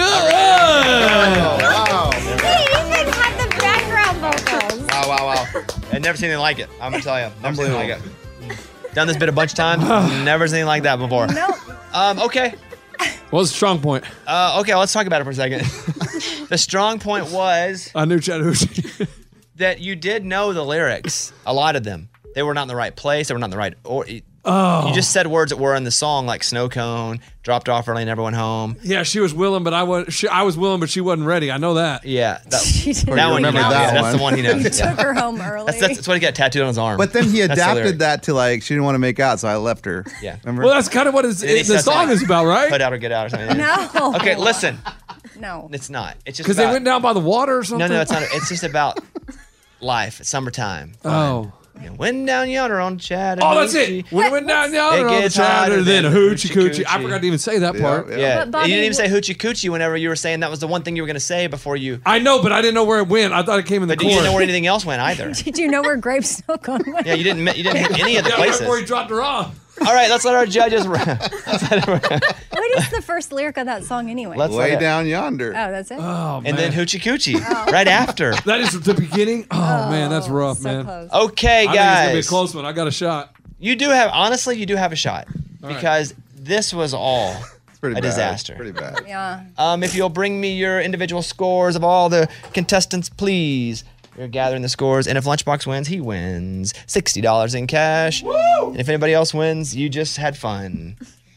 Wow. He even had the background vocals. Wow, wow, wow. I've never seen anything like it. I'm going to tell you. Never seen anything like it. Done this bit a bunch of times. Never seen anything like that before. Nope. Um, okay. What was the strong point? Uh, okay, let's talk about it for a second. The strong point was I knew Chattahoochee. that you did know the lyrics, a lot of them. They were not in the right place. They were not in the right or. Oh. You just said words that were in the song, like snow cone, dropped off early, never went home. Yeah, she was willing, but I was. She, I was willing, but she wasn't ready. I know that. Yeah, that, She did. that one. You remember know, that yeah, one. That's the one he knows. He Yeah. took her home early. That's, that's, that's what he got tattooed on his arm. But then he That's the lyric. adapted that to like she didn't want to make out, so I left her. Yeah. Remember? Well, that's kind of what his, And then he the said song something is about, right? Put out or get out or something. No. Okay, listen. No. It's not. It's just Because they about- went down by the water or something. No, no, it's not. It's just about life. It's summertime. Oh. You know, went down yonder on Chattahoochee. Oh, that's it. When it went down yonder It on the gets chatter, hotter then a than hoochie hoochie coochie. I coochie. forgot to even say that Yeah, part. yeah. Yeah, But Bobby, you didn't even say hoochie coochie whenever you were saying that was the one thing you were going to say before you. I know, but I didn't know where it went. I thought it came in the But you didn't know chorus. where anything else went either. Did you know where grape snow cone went? Yeah, you didn't. You didn't hit any of the Yeah, right places. before he dropped her off. All right, let's let our judges. Let's let our- What is the first lyric of that song anyway? Let's Way let it- down yonder. Oh, that's it? Oh, man. And then hoochie coochie right after. That is the beginning. Oh, man, that's rough, so man. close. Okay, I think it's gonna be a guys. close one. I got a shot. You do have honestly, you do have a shot All right. because this was all It's pretty a bad. disaster. Pretty bad. Yeah. Um, if you'll bring me your individual scores of all the contestants, please. We're gathering the scores, and if Lunchbox wins, he wins sixty dollars in cash. Woo! And if anybody else wins, you just had fun.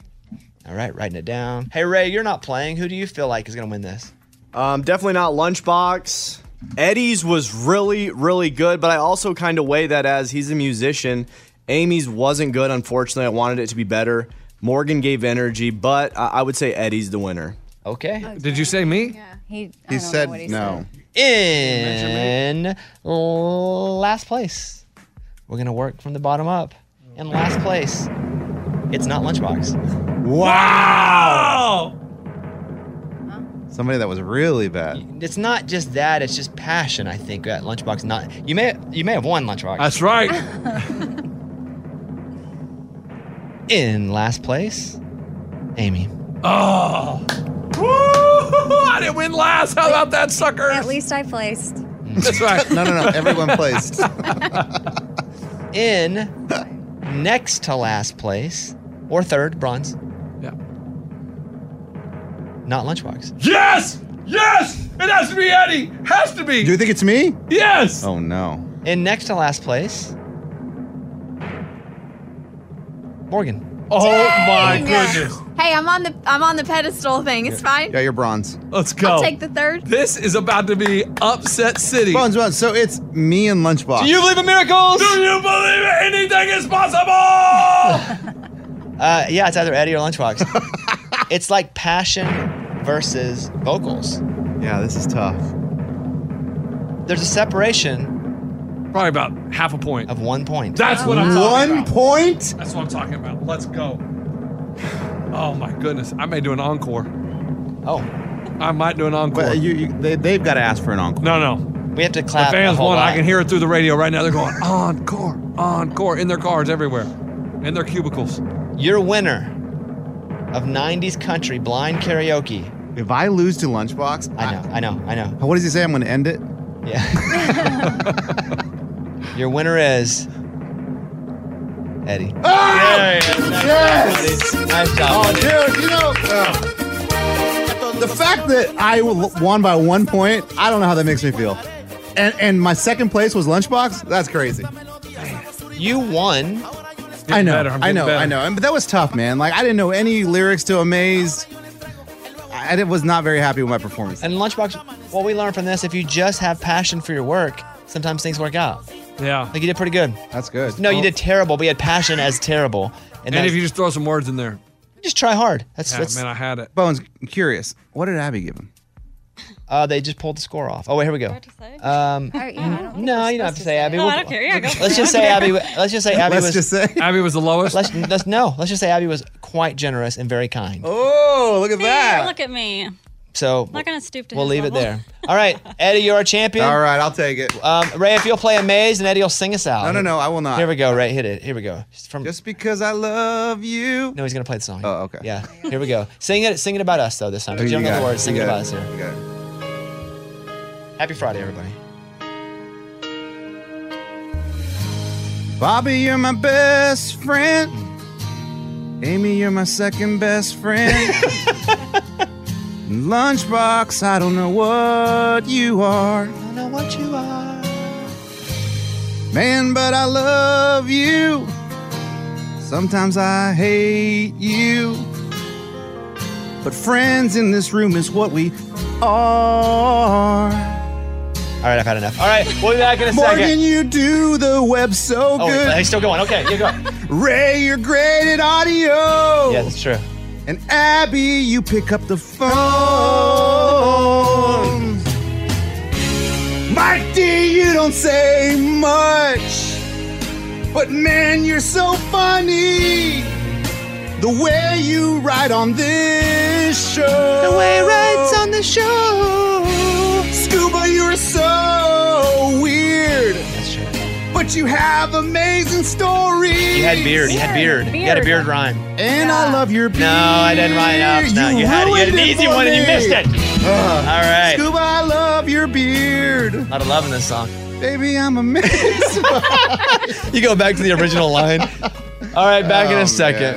All right, writing it down. Hey, Ray, you're not playing. Who do you feel like is going to win this? Um, definitely not Lunchbox. Eddie's was really, really good, but I also kind of weigh that as he's a musician. Amy's wasn't good, unfortunately. I wanted it to be better. Morgan gave energy, but I, I would say Eddie's the winner. Okay. Did you say me? Yeah. He, I He don't said know what he no. In last place, we're going to work from the bottom up. In last place, it's not Lunchbox. Wow! Somebody that was really bad. It's not just that; it's just passion. I think at Lunchbox. Not you may you may have won Lunchbox. That's right. In last place, Amy. Oh. Woo! I didn't win last. How about that, sucker? At least I placed. That's right. No, no, no. Everyone placed. In next to last place, or third, bronze. Yeah. Not Lunchbox. Yes! Yes! It has to be Eddie. Has to be. Do you think it's me? Yes. Oh no. In next to last place, Morgan. Oh my Dang. goodness. Hey, I'm on the I'm on the pedestal thing. It's fine. Yeah, you're bronze. Let's go. I'll take the third. This is about to be upset city. Bones, Bones. So it's me and Lunchbox. Do you believe in miracles? Do you believe anything is possible? Uh, yeah, it's either Eddie or Lunchbox. It's like passion versus vocals. Yeah, this is tough. There's a separation Probably about half a point. of one point. That's what I'm talking One about. point? That's what I'm talking about. Let's go. Oh my goodness. I may do an encore. Oh, I might do an encore. But you, you they, they've got to ask for an encore. no, no. we have to The clap. fans a whole won. lot. I can hear it through the radio right now. They're going, encore, encore, in their cars everywhere. In their cubicles. Your winner of nineties country blind karaoke. If I lose to Lunchbox, I know, I know, I know. What does he say? I'm going to end it? Yeah. Your winner is Eddie. Ah! Yeah, yeah, nice, Yes! buddy. Nice job. Oh, buddy. dude, you know, uh, the fact that I w- won by one point, I don't know how that makes me feel. And and my second place was Lunchbox. That's crazy. You won. I know, better, I'm I getting know, better. I know. And- But that was tough, man. Like I didn't know any lyrics to Amazed. I I was not very happy with my performance. And Lunchbox, what we learned from this, if you just have passion for your work, sometimes things work out. Yeah. Like you did pretty good. That's good. No, you did terrible, but you had passion as terrible. And And, that's- if you just throw some words in there. just try hard. That's Yeah, that's man, I had it. Bones, I'm curious. What did Abby give him? Uh, they just pulled the score off. Oh wait, here we go. Um, All right, yeah, I don't think no, we're you don't have to say Abby. No, We'll- I don't care. Yeah, go for Let's it. just say Abby. Let's just say Abby Let's was. just say Abby was the lowest. Let's, let's no. Let's just say Abby was quite generous and very kind. Oh, look at Here, that. look at me. So I'm not gonna stoop to we'll his leave it level. there. All right, Eddie, you're our champion. All right, I'll take it. Um, Ray, if you'll play Amaze, and Eddie will sing us out. No, no, no, I will not. Here we go, Ray. Hit it. Here we go. Just from. Just because I love you. No, he's gonna play the song. Oh, okay. Yeah. Here we go. Sing it. Sing it about us though this time. Oh, You don't you know got the it. words. Sing You it got about it. us here. You got it. Happy Friday, everybody. Bobby, you're my best friend. Amy, you're my second best friend. Lunchbox, I don't know what you are. I don't know what you are. Man, but I love you. Sometimes I hate you. But friends in this room is what we are. All right, I've had enough. All right, we'll be back in a Morgan, second. you do the web so Oh, good. wait, he's still going. Okay, you go. Ray, you're great at audio. Yeah, that's true. And Abby, you pick up the phone. Mike D, you don't say much. But man, you're so funny. The way you write on this show. The way he writes on the show. Scuba, you're so weird. That's true. But you have amazing stories. You had beard. You had beard. You had a beard rhyme. And I love your beard. No, I didn't rhyme up. No, you, had, you had an ruined it easy for one and you me. missed it. Ugh. All right. Scuba, I love your beard. A lot of love in this song. Baby, I'm amazed. You go back to the original line. All right, back in Oh, a second.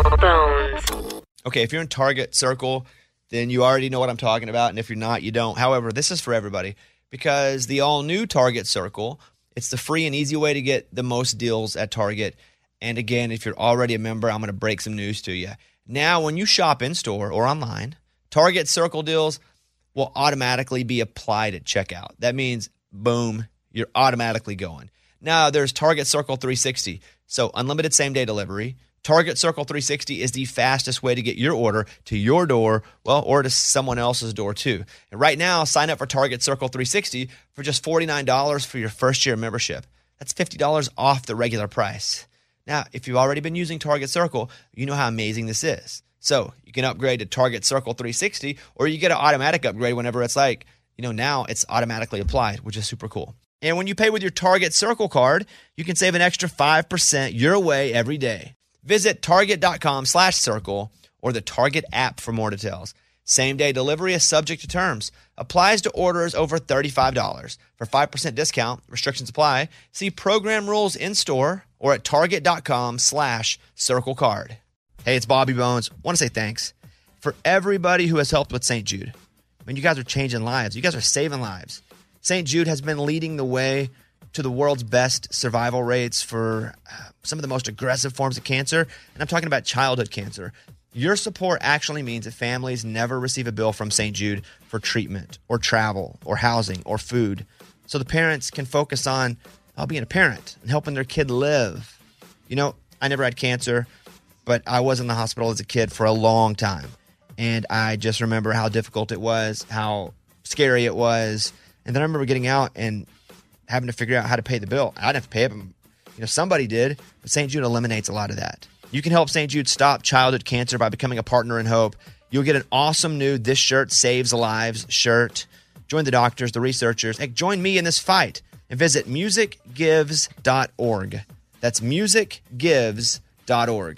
Okay, if you're in Target Circle, then you already know what I'm talking about. And if you're not, you don't. However, this is for everybody because the all-new Target Circle, it's the free and easy way to get the most deals at Target. And again, if you're already a member, I'm going to break some news to you. Now, when you shop in-store or online, Target Circle deals will automatically be applied at checkout. That means, boom, you're automatically going. Now, there's Target Circle three sixty, so unlimited same-day delivery. Target Circle three sixty is the fastest way to get your order to your door, well, or to someone else's door too. And right now, sign up for Target Circle three sixty for just forty-nine dollars for your first year membership. That's fifty dollars off the regular price. Now, if you've already been using Target Circle, you know how amazing this is. So you can upgrade to Target Circle three sixty, or you get an automatic upgrade whenever it's like, you know, now it's automatically applied, which is super cool. And when you pay with your Target Circle card, you can save an extra five percent your way every day. Visit target.com slash circle or the Target app for more details. Same-day delivery is subject to terms. Applies to orders over thirty-five dollars. For five percent discount, restrictions apply. See program rules in-store or at target.com slash circle card. Hey, it's Bobby Bones. I want to say thanks for everybody who has helped with Saint Jude. I mean, you guys are changing lives. You guys are saving lives. Saint Jude has been leading the way to the world's best survival rates for uh, some of the most aggressive forms of cancer. And I'm talking about childhood cancer. Your support actually means that families never receive a bill from Saint Jude for treatment or travel or housing or food. So the parents can focus on uh, being a parent and helping their kid live. You know, I never had cancer, but I was in the hospital as a kid for a long time. And I just remember how difficult it was, how scary it was. And then I remember getting out and having to figure out how to pay the bill. I didn't have to pay it, but you know, somebody did. But Saint Jude eliminates a lot of that. You can help Saint Jude stop childhood cancer by becoming a partner in hope. You'll get an awesome new This Shirt Saves Lives shirt. Join the doctors, the researchers, and join me in this fight. And visit music gives dot org. That's music gives dot org.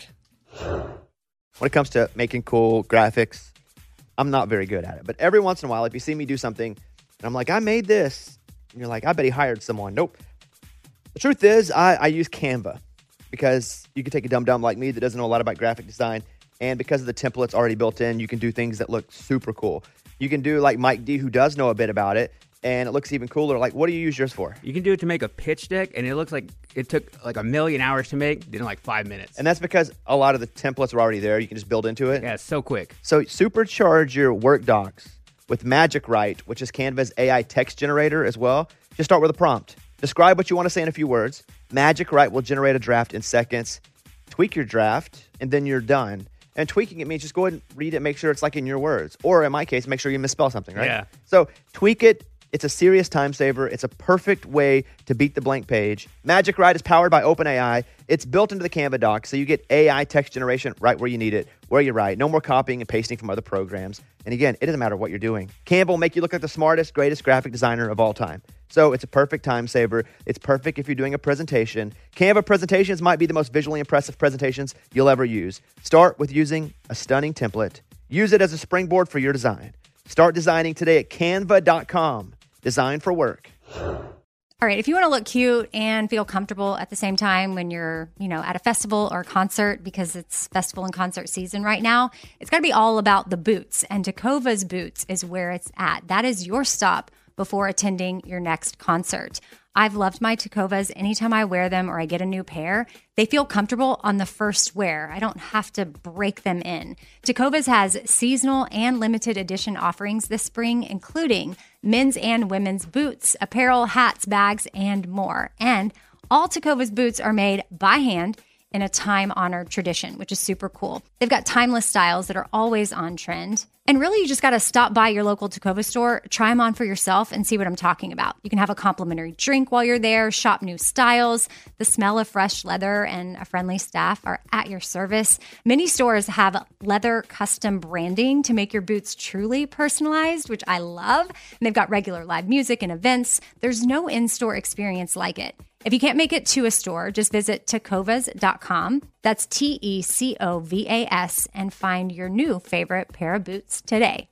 When it comes to making cool graphics, I'm not very good at it. But every once in a while, if you see me do something, and I'm like, I made this, and you're like, I bet he hired someone. Nope. The truth is, I, I use Canva because you can take a dumb-dumb like me that doesn't know a lot about graphic design, and because of the templates already built in, you can do things that look super cool. You can do like Mike D, who does know a bit about it, and it looks even cooler. Like, what do you use yours for? You can do it to make a pitch deck, and it looks like it took like a million hours to make, did in like five minutes. And that's because a lot of the templates are already there. You can just build into it. Yeah, it's so quick. So supercharge your work docs with Magic Write, which is Canva's A I text generator as well. Just start with a prompt. Describe what you want to say in a few words. Magic Write will generate a draft in seconds. Tweak your draft, and then you're done. And tweaking it means just go ahead and read it, make sure it's like in your words. Or in my case, make sure you misspell something, right? Yeah. So tweak it. It's a serious time saver. It's a perfect way to beat the blank page. Magic Write is powered by OpenAI. It's built into the Canva doc, so you get A I text generation right where you need it, where you write. No more copying and pasting from other programs. And again, it doesn't matter what you're doing. Canva will make you look like the smartest, greatest graphic designer of all time. So it's a perfect time saver. It's perfect if you're doing a presentation. Canva presentations might be the most visually impressive presentations you'll ever use. Start with using a stunning template. Use it as a springboard for your design. Start designing today at canva dot com. Design for work. All right, if you want to look cute and feel comfortable at the same time when you're, you know, at a festival or concert, because it's festival and concert season right now, it's got to be all about the boots. And Tecovas Boots is where it's at. That is your stop before attending your next concert. I've loved my Tecovas. Anytime I wear them or I get a new pair, they feel comfortable on the first wear. I don't have to break them in. Tecovas has seasonal and limited edition offerings this spring, including men's and women's boots, apparel, hats, bags, and more. And all Tecovas boots are made by hand in a time-honored tradition, which is super cool. They've got timeless styles that are always on trend. And really, you just got to stop by your local Tecovas store, try them on for yourself, and see what I'm talking about. You can have a complimentary drink while you're there, shop new styles. The smell of fresh leather and a friendly staff are at your service. Many stores have leather custom branding to make your boots truly personalized, which I love. And they've got regular live music and events. There's no in-store experience like it. If you can't make it to a store, just visit tecovas dot com. That's T E C O V A S and find your new favorite pair of boots today.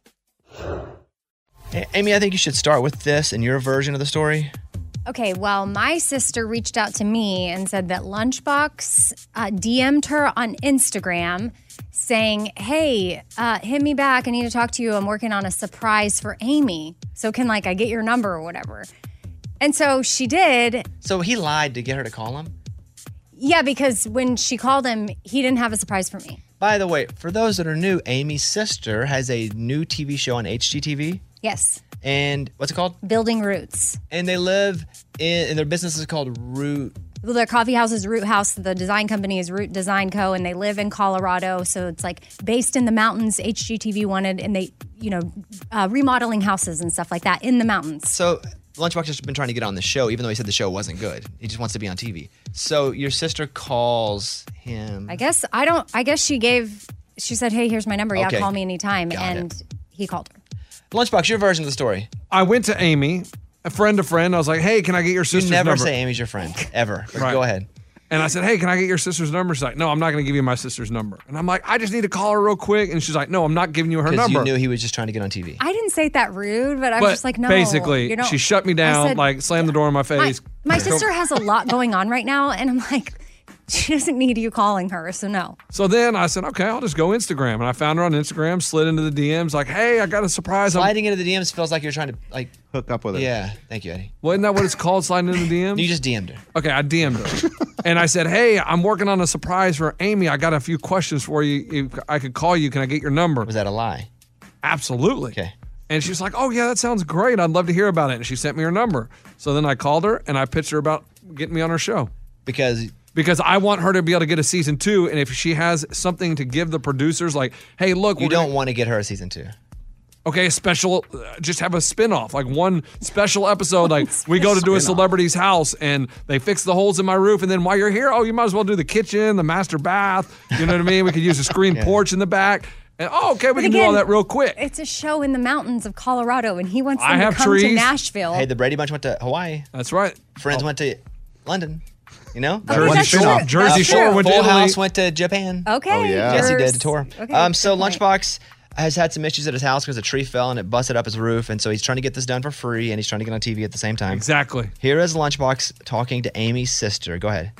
Hey, Amy, I think you should start with this and your version of the story. Okay, well, my sister reached out to me and said that Lunchbox uh, D M'd her on Instagram saying, hey, uh, hit me back. I need to talk to you. I'm working on a surprise for Amy. So can, like, I get your number or whatever? And so she did. So he lied to get her to call him? Yeah, because when she called him, he didn't have a surprise for me. By the way, for those that are new, Amy's sister has a new T V show on H G T V. Yes. And what's it called? Building Roots. And they live in, and their business is called Root. Well, their coffee house is Root House. The design company is Root Design Co. And they live in Colorado. So it's like based in the mountains. H G T V wanted, and they, you know, uh, remodeling houses and stuff like that in the mountains. So Lunchbox has been trying to get on the show, even though he said the show wasn't good. He just wants to be on T V. So your sister calls him. I guess I don't. I guess she gave. She said, "Hey, here's my number. Yeah, Okay. call me anytime." Got and it. he called her. Lunchbox, your version of the story. I went to Amy, a friend to friend. I was like, hey, can I get your You sister's never number? say Amy's your friend, ever. But Right. Go ahead. And I said, hey, can I get your sister's number? She's like, no, I'm not going to give you my sister's number. And I'm like, I just need to call her real quick. And she's like, no, I'm not giving you her Because number. you knew he was just trying to get on T V. I didn't say it that rude, but I but was just like, no. basically, you know, she shut me I down, said, like slammed the door in my face. My sister has a lot going on right now, and I'm like, she doesn't need you calling her, so no. So then I said, okay, I'll just go Instagram. And I found her on Instagram, slid into the D Ms, like, hey, I got a surprise. I'm- Sliding into the D Ms feels like you're trying to like hook up with her. Yeah, thank you, Eddie. Well, isn't that what it's called, sliding into the D Ms? You just D M'd her. Okay, I D M'd her. And I said, hey, I'm working on a surprise for Amy. I got a few questions for you. If I could call you. Can I get your number? Was that a lie? Absolutely. Okay. And she was like, oh, yeah, that sounds great. I'd love to hear about it. And she sent me her number. So then I called her and I pitched her about getting me on her show. Because because I want her to be able to get a season two. And if she has something to give the producers, like, hey, look. You we're don't gonna- want to get her a season two. Okay, a special, uh, just have a spinoff, like one special episode. Like we go to do a celebrity's house and they fix the holes in my roof. And then while you're here, oh, you might as well do the kitchen, the master bath. You know what I mean? We could use a screen porch in the back. And oh, okay, we But can do all again, that real quick. It's a show in the mountains of Colorado, and he wants them I have to come to trees. Nashville. Hey, the Brady Bunch went to Hawaii. That's right. Friends went to London. You know? Okay, Jersey that's Shore. true. Jersey That's Shore true. went to Full Italy. House went to Japan. Okay. Oh, yeah. Yes, he Yours- did, the tour. Okay, um, so good point. Lunchbox has had some issues at his house because a tree fell and it busted up his roof. And so he's trying to get this done for free and he's trying to get on T V at the same time. Exactly. Here is Lunchbox talking to Amy's sister. Go ahead.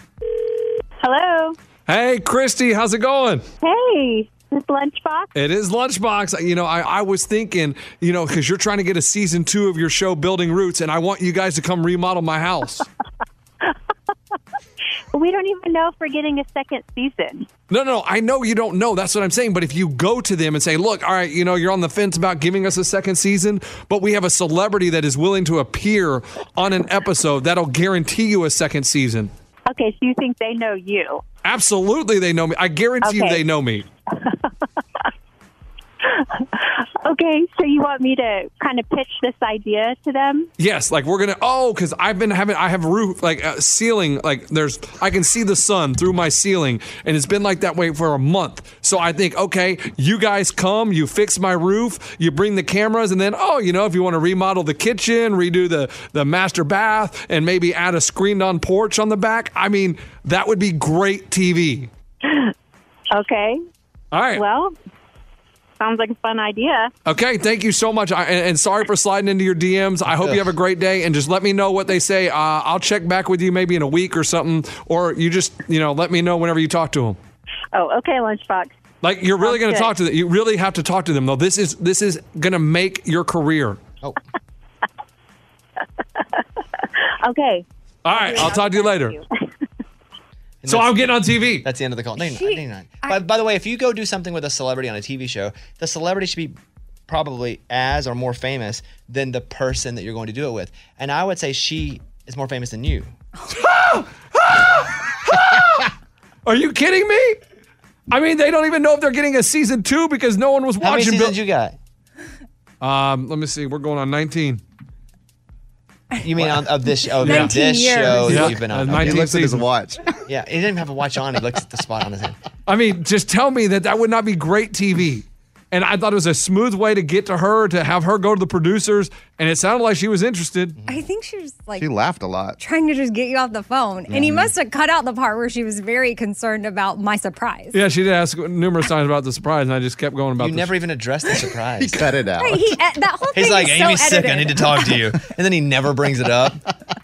Hello. Hey, Christy, how's it going? Hey, this Lunchbox. It is Lunchbox. You know, I, I was thinking, you know, because you're trying to get a season two of your show, Building Roots, and I want you guys to come remodel my house. We don't even know if we're getting a second season. No, no, I know you don't know. That's what I'm saying. But if you go to them and say, look, all right, you know, you're on the fence about giving us a second season, but we have a celebrity that is willing to appear on an episode, that'll guarantee you a second season. Okay, so you think they know you? Absolutely, they know me. I guarantee you Okay. they know me. Okay, so you want me to kind of pitch this idea to them? Yes, like we're gonna. Oh, because I've been having. I have a roof, like a ceiling. Like there's, I can see the sun through my ceiling, and it's been like that way for a month. So I think, okay, you guys come, you fix my roof, you bring the cameras, and then oh, you know, if you want to remodel the kitchen, redo the the master bath, and maybe add a screened-on porch on the back. I mean, that would be great T V. Okay. All right. Well, sounds like a fun idea. Okay, thank you so much. I, and, and sorry for sliding into your D Ms. I hope you have a great day, and just let me know what they say. Uh, I'll check back with you maybe in a week or something, or you just, you know, let me know whenever you talk to them. Oh, okay, Lunchbox. Like, you're really going to good. talk to them. You really have to talk to them, though. This is this is going to make your career. Oh. Okay. All right, I'll talk to you later. So I'm getting on T V. That's the end of the call. ninety-nine. By, by the way, if you go do something with a celebrity on a T V show, the celebrity should be probably as or more famous than the person that you're going to do it with. And I would say she is more famous than you. Are you kidding me? I mean, they don't even know if they're getting a season two because no one was How many watching. seasons you got? Um, let me see. We're going on nineteen. You mean on, of this of Yeah. this years. show Yeah. that you've been on? Uh, nineteen He looks at his seasons. watch. Yeah, he didn't even have a watch on. He looks at the spot on his head. I mean, just tell me that that would not be great T V. And I thought it was a smooth way to get to her, to have her go to the producers, and it sounded like she was interested. I think she was like She laughed a lot. trying to just get you off the phone. And he must have cut out the part where she was very concerned about my surprise. Yeah, she did ask numerous times about the surprise, and I just kept going about You this. never even addressed the surprise. He cut it out. Right, he, uh, that whole He's thing like, is Amy's so sick. edited. I need to talk to you. And then he never brings it up.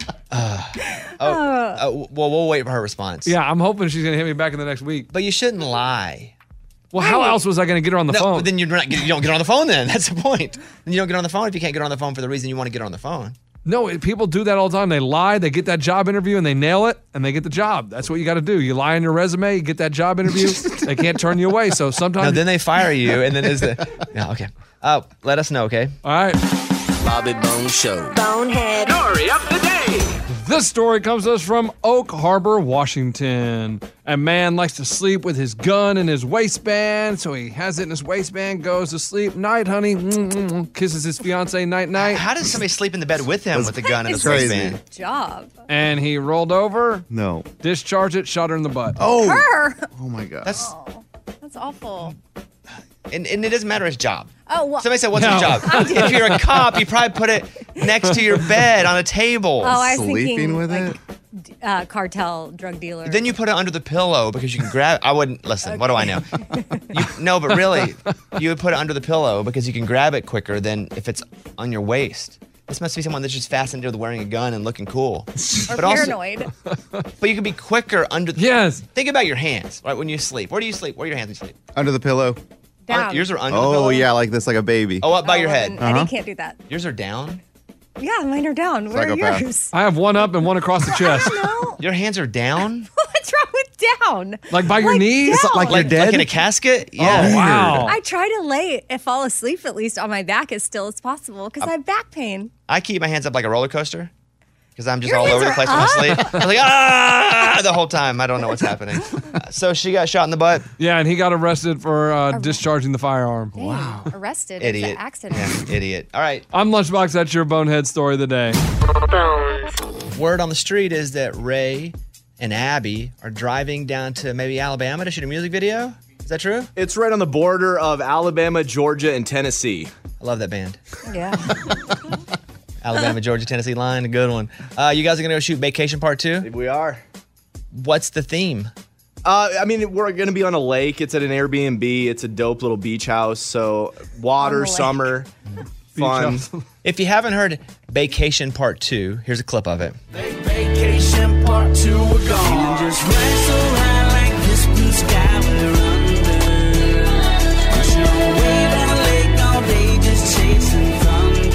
Uh, oh, uh, well, we'll wait for her response. Yeah, I'm hoping she's going to hit me back in the next week. But you shouldn't lie. Well, how else was I going to get her on the no, phone? But then you're not, you don't get on the phone then. That's the point. Then you don't get on the phone if you can't get on the phone for the reason you want to get on the phone. No, it- people do that all the time. They lie, they get that job interview, and they nail it, and they get the job. That's what you got to do. You lie on your resume, you get that job interview. They can't turn you away. So sometimes. No, then they fire you, and then is the. Yeah, okay. Uh, let us know, okay? All right. Bobby Bone Show. Bonehead. Story of the day. This story comes to us from Oak Harbor, Washington. A man likes to sleep with his gun in his waistband, so he has it in his waistband, goes to sleep. Night, honey. Mm-mm-mm. Kisses his fiance night, night. How does somebody sleep in the bed with him with the gun in his crazy. waistband? Job. And he rolled over, No. discharged it, shot her in the butt. Oh. Her. Oh my God. That's That's awful. and, and it doesn't matter his job. Oh, well. Somebody said, "What's No. your job?" If you're a cop, you probably put it next to your bed on a table. Oh, I was Sleeping thinking with like, it? Uh, cartel drug dealer. Then you put it under the pillow because you can grab. I wouldn't listen. What do I know? You, no, but really, you would put it under the pillow because you can grab it quicker than if it's on your waist. This must be someone that's just fascinated with wearing a gun and looking cool. or but also- paranoid. But you can be quicker under. The, Yes. Think about your hands, right? When you sleep, where do you sleep? Where are your hands when you sleep? Under the pillow. Down. Yours are under the pillow. Oh, yeah, like this, like a baby. Oh, up by Oh, your head. and Uh-huh. Eddie can't do that. Yours are down. Yeah, mine are down. Where are Psychopath. yours? I have one up and one across the chest. No. Your hands are down. What's wrong with down? Like by your Like knees? down. Like you're Like, dead? like in a casket. Yeah. Oh, wow. I try to lay and fall asleep at least on my back as still as possible because I have back pain. I keep my hands up like a roller coaster because I'm just Your all hands over the are place when I sleep. I'm like, ah, the whole time. I don't know what's happening. Uh, so she got shot in the butt. Yeah, and he got arrested for uh, discharging the firearm. Wow. Arrested. Idiot. It's an accident. Yeah, idiot. All right. I'm Lunchbox. That's your bonehead story of the day. Word on the street is that Ray and Abby are driving down to maybe Alabama to shoot a music video. Is that true? It's right on the border of Alabama, Georgia, and Tennessee. I love that band. Yeah. Alabama, Georgia, Tennessee line, a good one. Uh, you guys are going to go shoot Vacation Part two? We are. What's the theme? Uh, I mean, we're going to be on a lake. It's at an Airbnb. It's a dope little beach house. So water, summer, fun. If you haven't heard Vacation Part two, here's a clip of it. Vacation part two, we're gone. Just rise so high like this blue sky we're under. Pushing on a wave on a lake all day, just chasing thunder.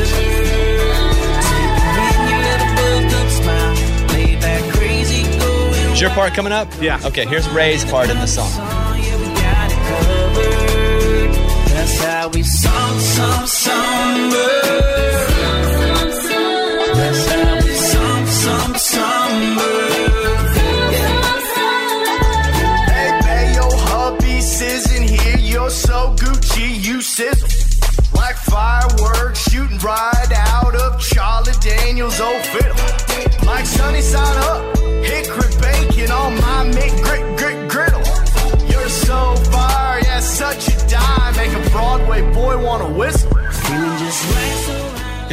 Taking in your little built up smile, lay back crazy going. Is your part coming up? Yeah. Okay, here's Ray's part in the song. Yeah, we got it covered. That's how we song, song, summer. That's how we song, song, summer. Hey, babe, your hubby says in here, you're so Gucci, you sizzle like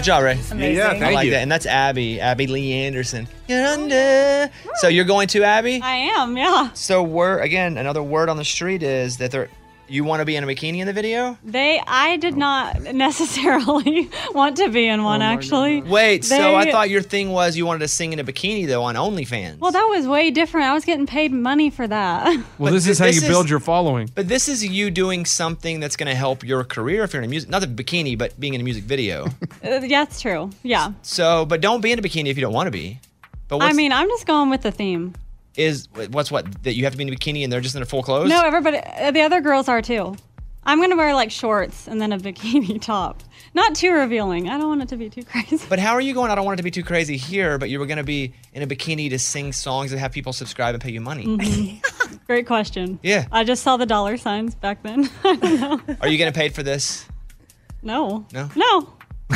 Good job, Ray. Amazing. Yeah, thank I like you. that. And that's Abby, Abby Lee Anderson. You're under. So you're going to Abby? I am, yeah. So we're again, another word on the street is that they're you want to be in a bikini in the video? They, I did not necessarily want to be in one, actually. Wait, so They- I thought your thing was you wanted to sing in a bikini though on OnlyFans. Well, that was way different. I was getting paid money for that. Well, But this thi- is how this you is- build your following. But this is you doing something that's going to help your career if you're in a music, not the bikini, but being in a music video. Uh, yeah, that's true. Yeah. So, but don't be in a bikini if you don't want to be. But what's, I mean, I'm just going with the theme. is what's what that you have to be in a bikini and they're just in their full clothes? No, everybody, uh, the other girls are too. I'm going to wear like shorts and then a bikini top. Not too revealing. I don't want it to be too crazy. But how are you going? I don't want it to be too crazy here, but you were going to be in a bikini to sing songs and have people subscribe and pay you money. Mhm. Great question. Yeah. I just saw the dollar signs back then. I don't know. Are you getting paid for this? No. No? No.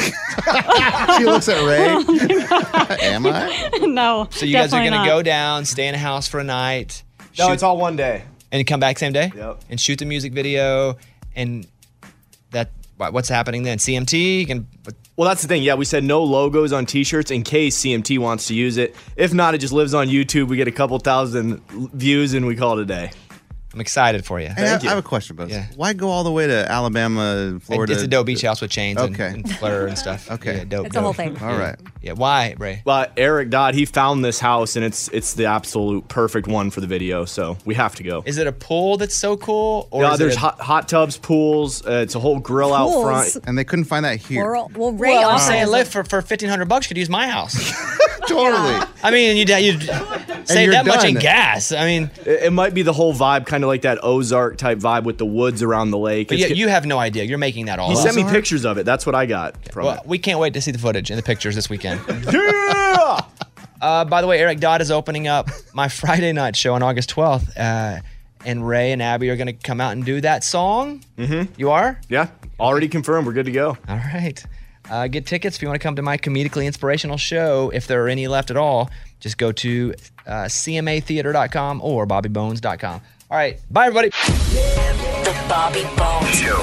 She looks at Ray. Am I? No. So you guys are definitely going to not. go down, stay in a house for a night. No, it's all one day. And come back same day? Yep. And shoot the music video and that what- what's happening then? C M T? You can Well, that's the thing. Yeah, we said no logos on T-shirts in case C M T wants to use it. If not, it just lives on YouTube. We get a couple thousand views and we call it a day. I'm excited for you. Hey, I, I have a question about this. Why go all the way to Alabama, Florida? It's a dope beach house with chains and- Okay. and, flirt and stuff. Okay. Yeah, dope. It's a whole dope. thing. All right. Yeah. Why, Ray? Well, Eric Dodd, he found this house and it's it's the absolute perfect one for the video, so we have to go. Is it a pool that's so cool? Or yeah, is there's it a- hot, hot tubs, pools. Uh, it's a whole grill out Pools? front. And they couldn't find that here. Well, well, Ray Well, I'm offers saying, it. live for for fifteen hundred bucks. You could use my house. Totally. I mean, you'd, you'd save you're that much in done. gas. I mean, It, it might be the whole vibe, kind of like that Ozark type vibe with the woods around the lake. but It's you, g- you have no idea. You're making that all he up. sent me pictures of it. That's what I got from Well, it. we can't wait to see the footage and the pictures this weekend. Yeah! Uh, by the way, Eric Dodd is opening up my Friday night show on August twelfth. Uh, and Ray and Abby are going to come out and do that song. Mm-hmm. You are? Yeah, already confirmed. We're good to go. All right. Uh, get tickets if you want to come to my comedically inspirational show. If there are any left at all, just go to uh, C M A theater dot com or bobby bones dot com. All right. Bye, everybody. The Bobby Bones Show.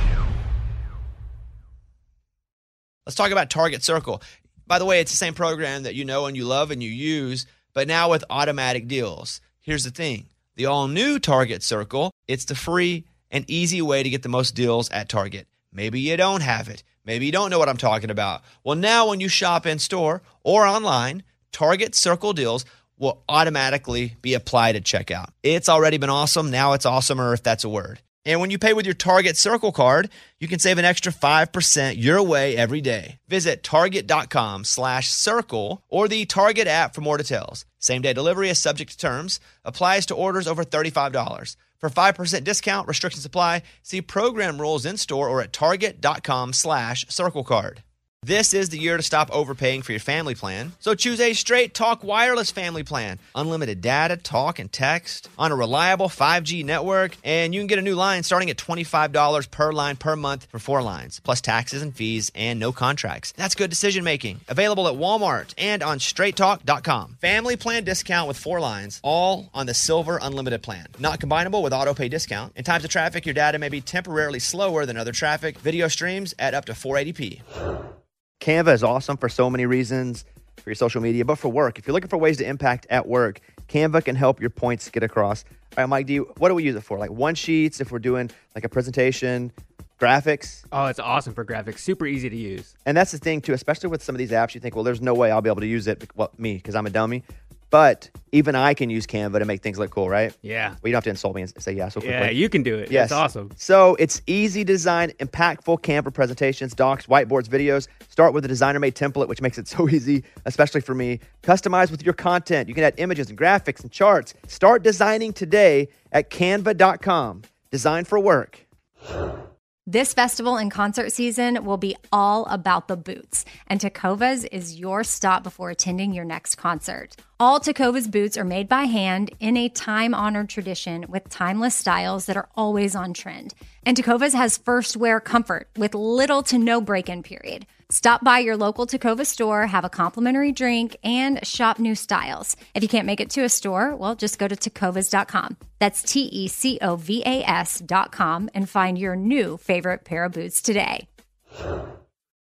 Let's talk about Target Circle. By the way, it's the same program that you know and you love and you use, but now with automatic deals. Here's the thing. The all-new Target Circle, it's the free and easy way to get the most deals at Target. Maybe you don't have it. Maybe you don't know what I'm talking about. Well, now when you shop in store or online, Target Circle deals will automatically be applied at checkout. It's already been awesome. Now it's awesomer if that's a word. And when you pay with your Target Circle card, you can save an extra five percent your way every day. Visit target.com slash circle or the Target app for more details. Same day delivery is subject to terms. Applies to orders over thirty-five dollars. For five percent discount, restrictions apply. See program rules in store or at target.com slash circle card. This is the year to stop overpaying for your family plan. So choose a Straight Talk Wireless family plan. Unlimited data, talk, and text on a reliable five G network. And you can get a new line starting at twenty-five dollars per line per month for four lines, plus taxes and fees and no contracts. That's good decision making. Available at Walmart and on straight talk dot com. Family plan discount with four lines, all on the Silver Unlimited plan. Not combinable with auto pay discount. In times of traffic, your data may be temporarily slower than other traffic. Video streams at up to four eighty p. Canva is awesome for so many reasons, for your social media, but for work. If you're looking for ways to impact at work, Canva can help your points get across. All right, Mike, do you, what do we use it for? Like one sheets, if we're doing like a presentation, graphics? Oh, it's awesome for graphics. Super easy to use. And that's the thing, too, especially with some of these apps, you think, well, there's no way I'll be able to use it. Well, me, because I'm a dummy. But even I can use Canva to make things look cool, right? Yeah. Well, you don't have to insult me and say yeah so quickly. Yeah, you can do it. Yes. It's awesome. So it's easy to design impactful Canva presentations, docs, whiteboards, videos. Start with a designer-made template, which makes it so easy, especially for me. Customize with your content. You can add images and graphics and charts. Start designing today at canva dot com. Design for work. This festival and concert season will be all about the boots, and Tecovas is your stop before attending your next concert. All Tecovas boots are made by hand in a time-honored tradition with timeless styles that are always on trend. And Tecovas has first wear comfort with little to no break-in period. Stop by your local Tecova store, have a complimentary drink, and shop new styles. If you can't make it to a store, well, just go to tecovas dot com. That's T E C O V A S dot com and find your new favorite pair of boots today.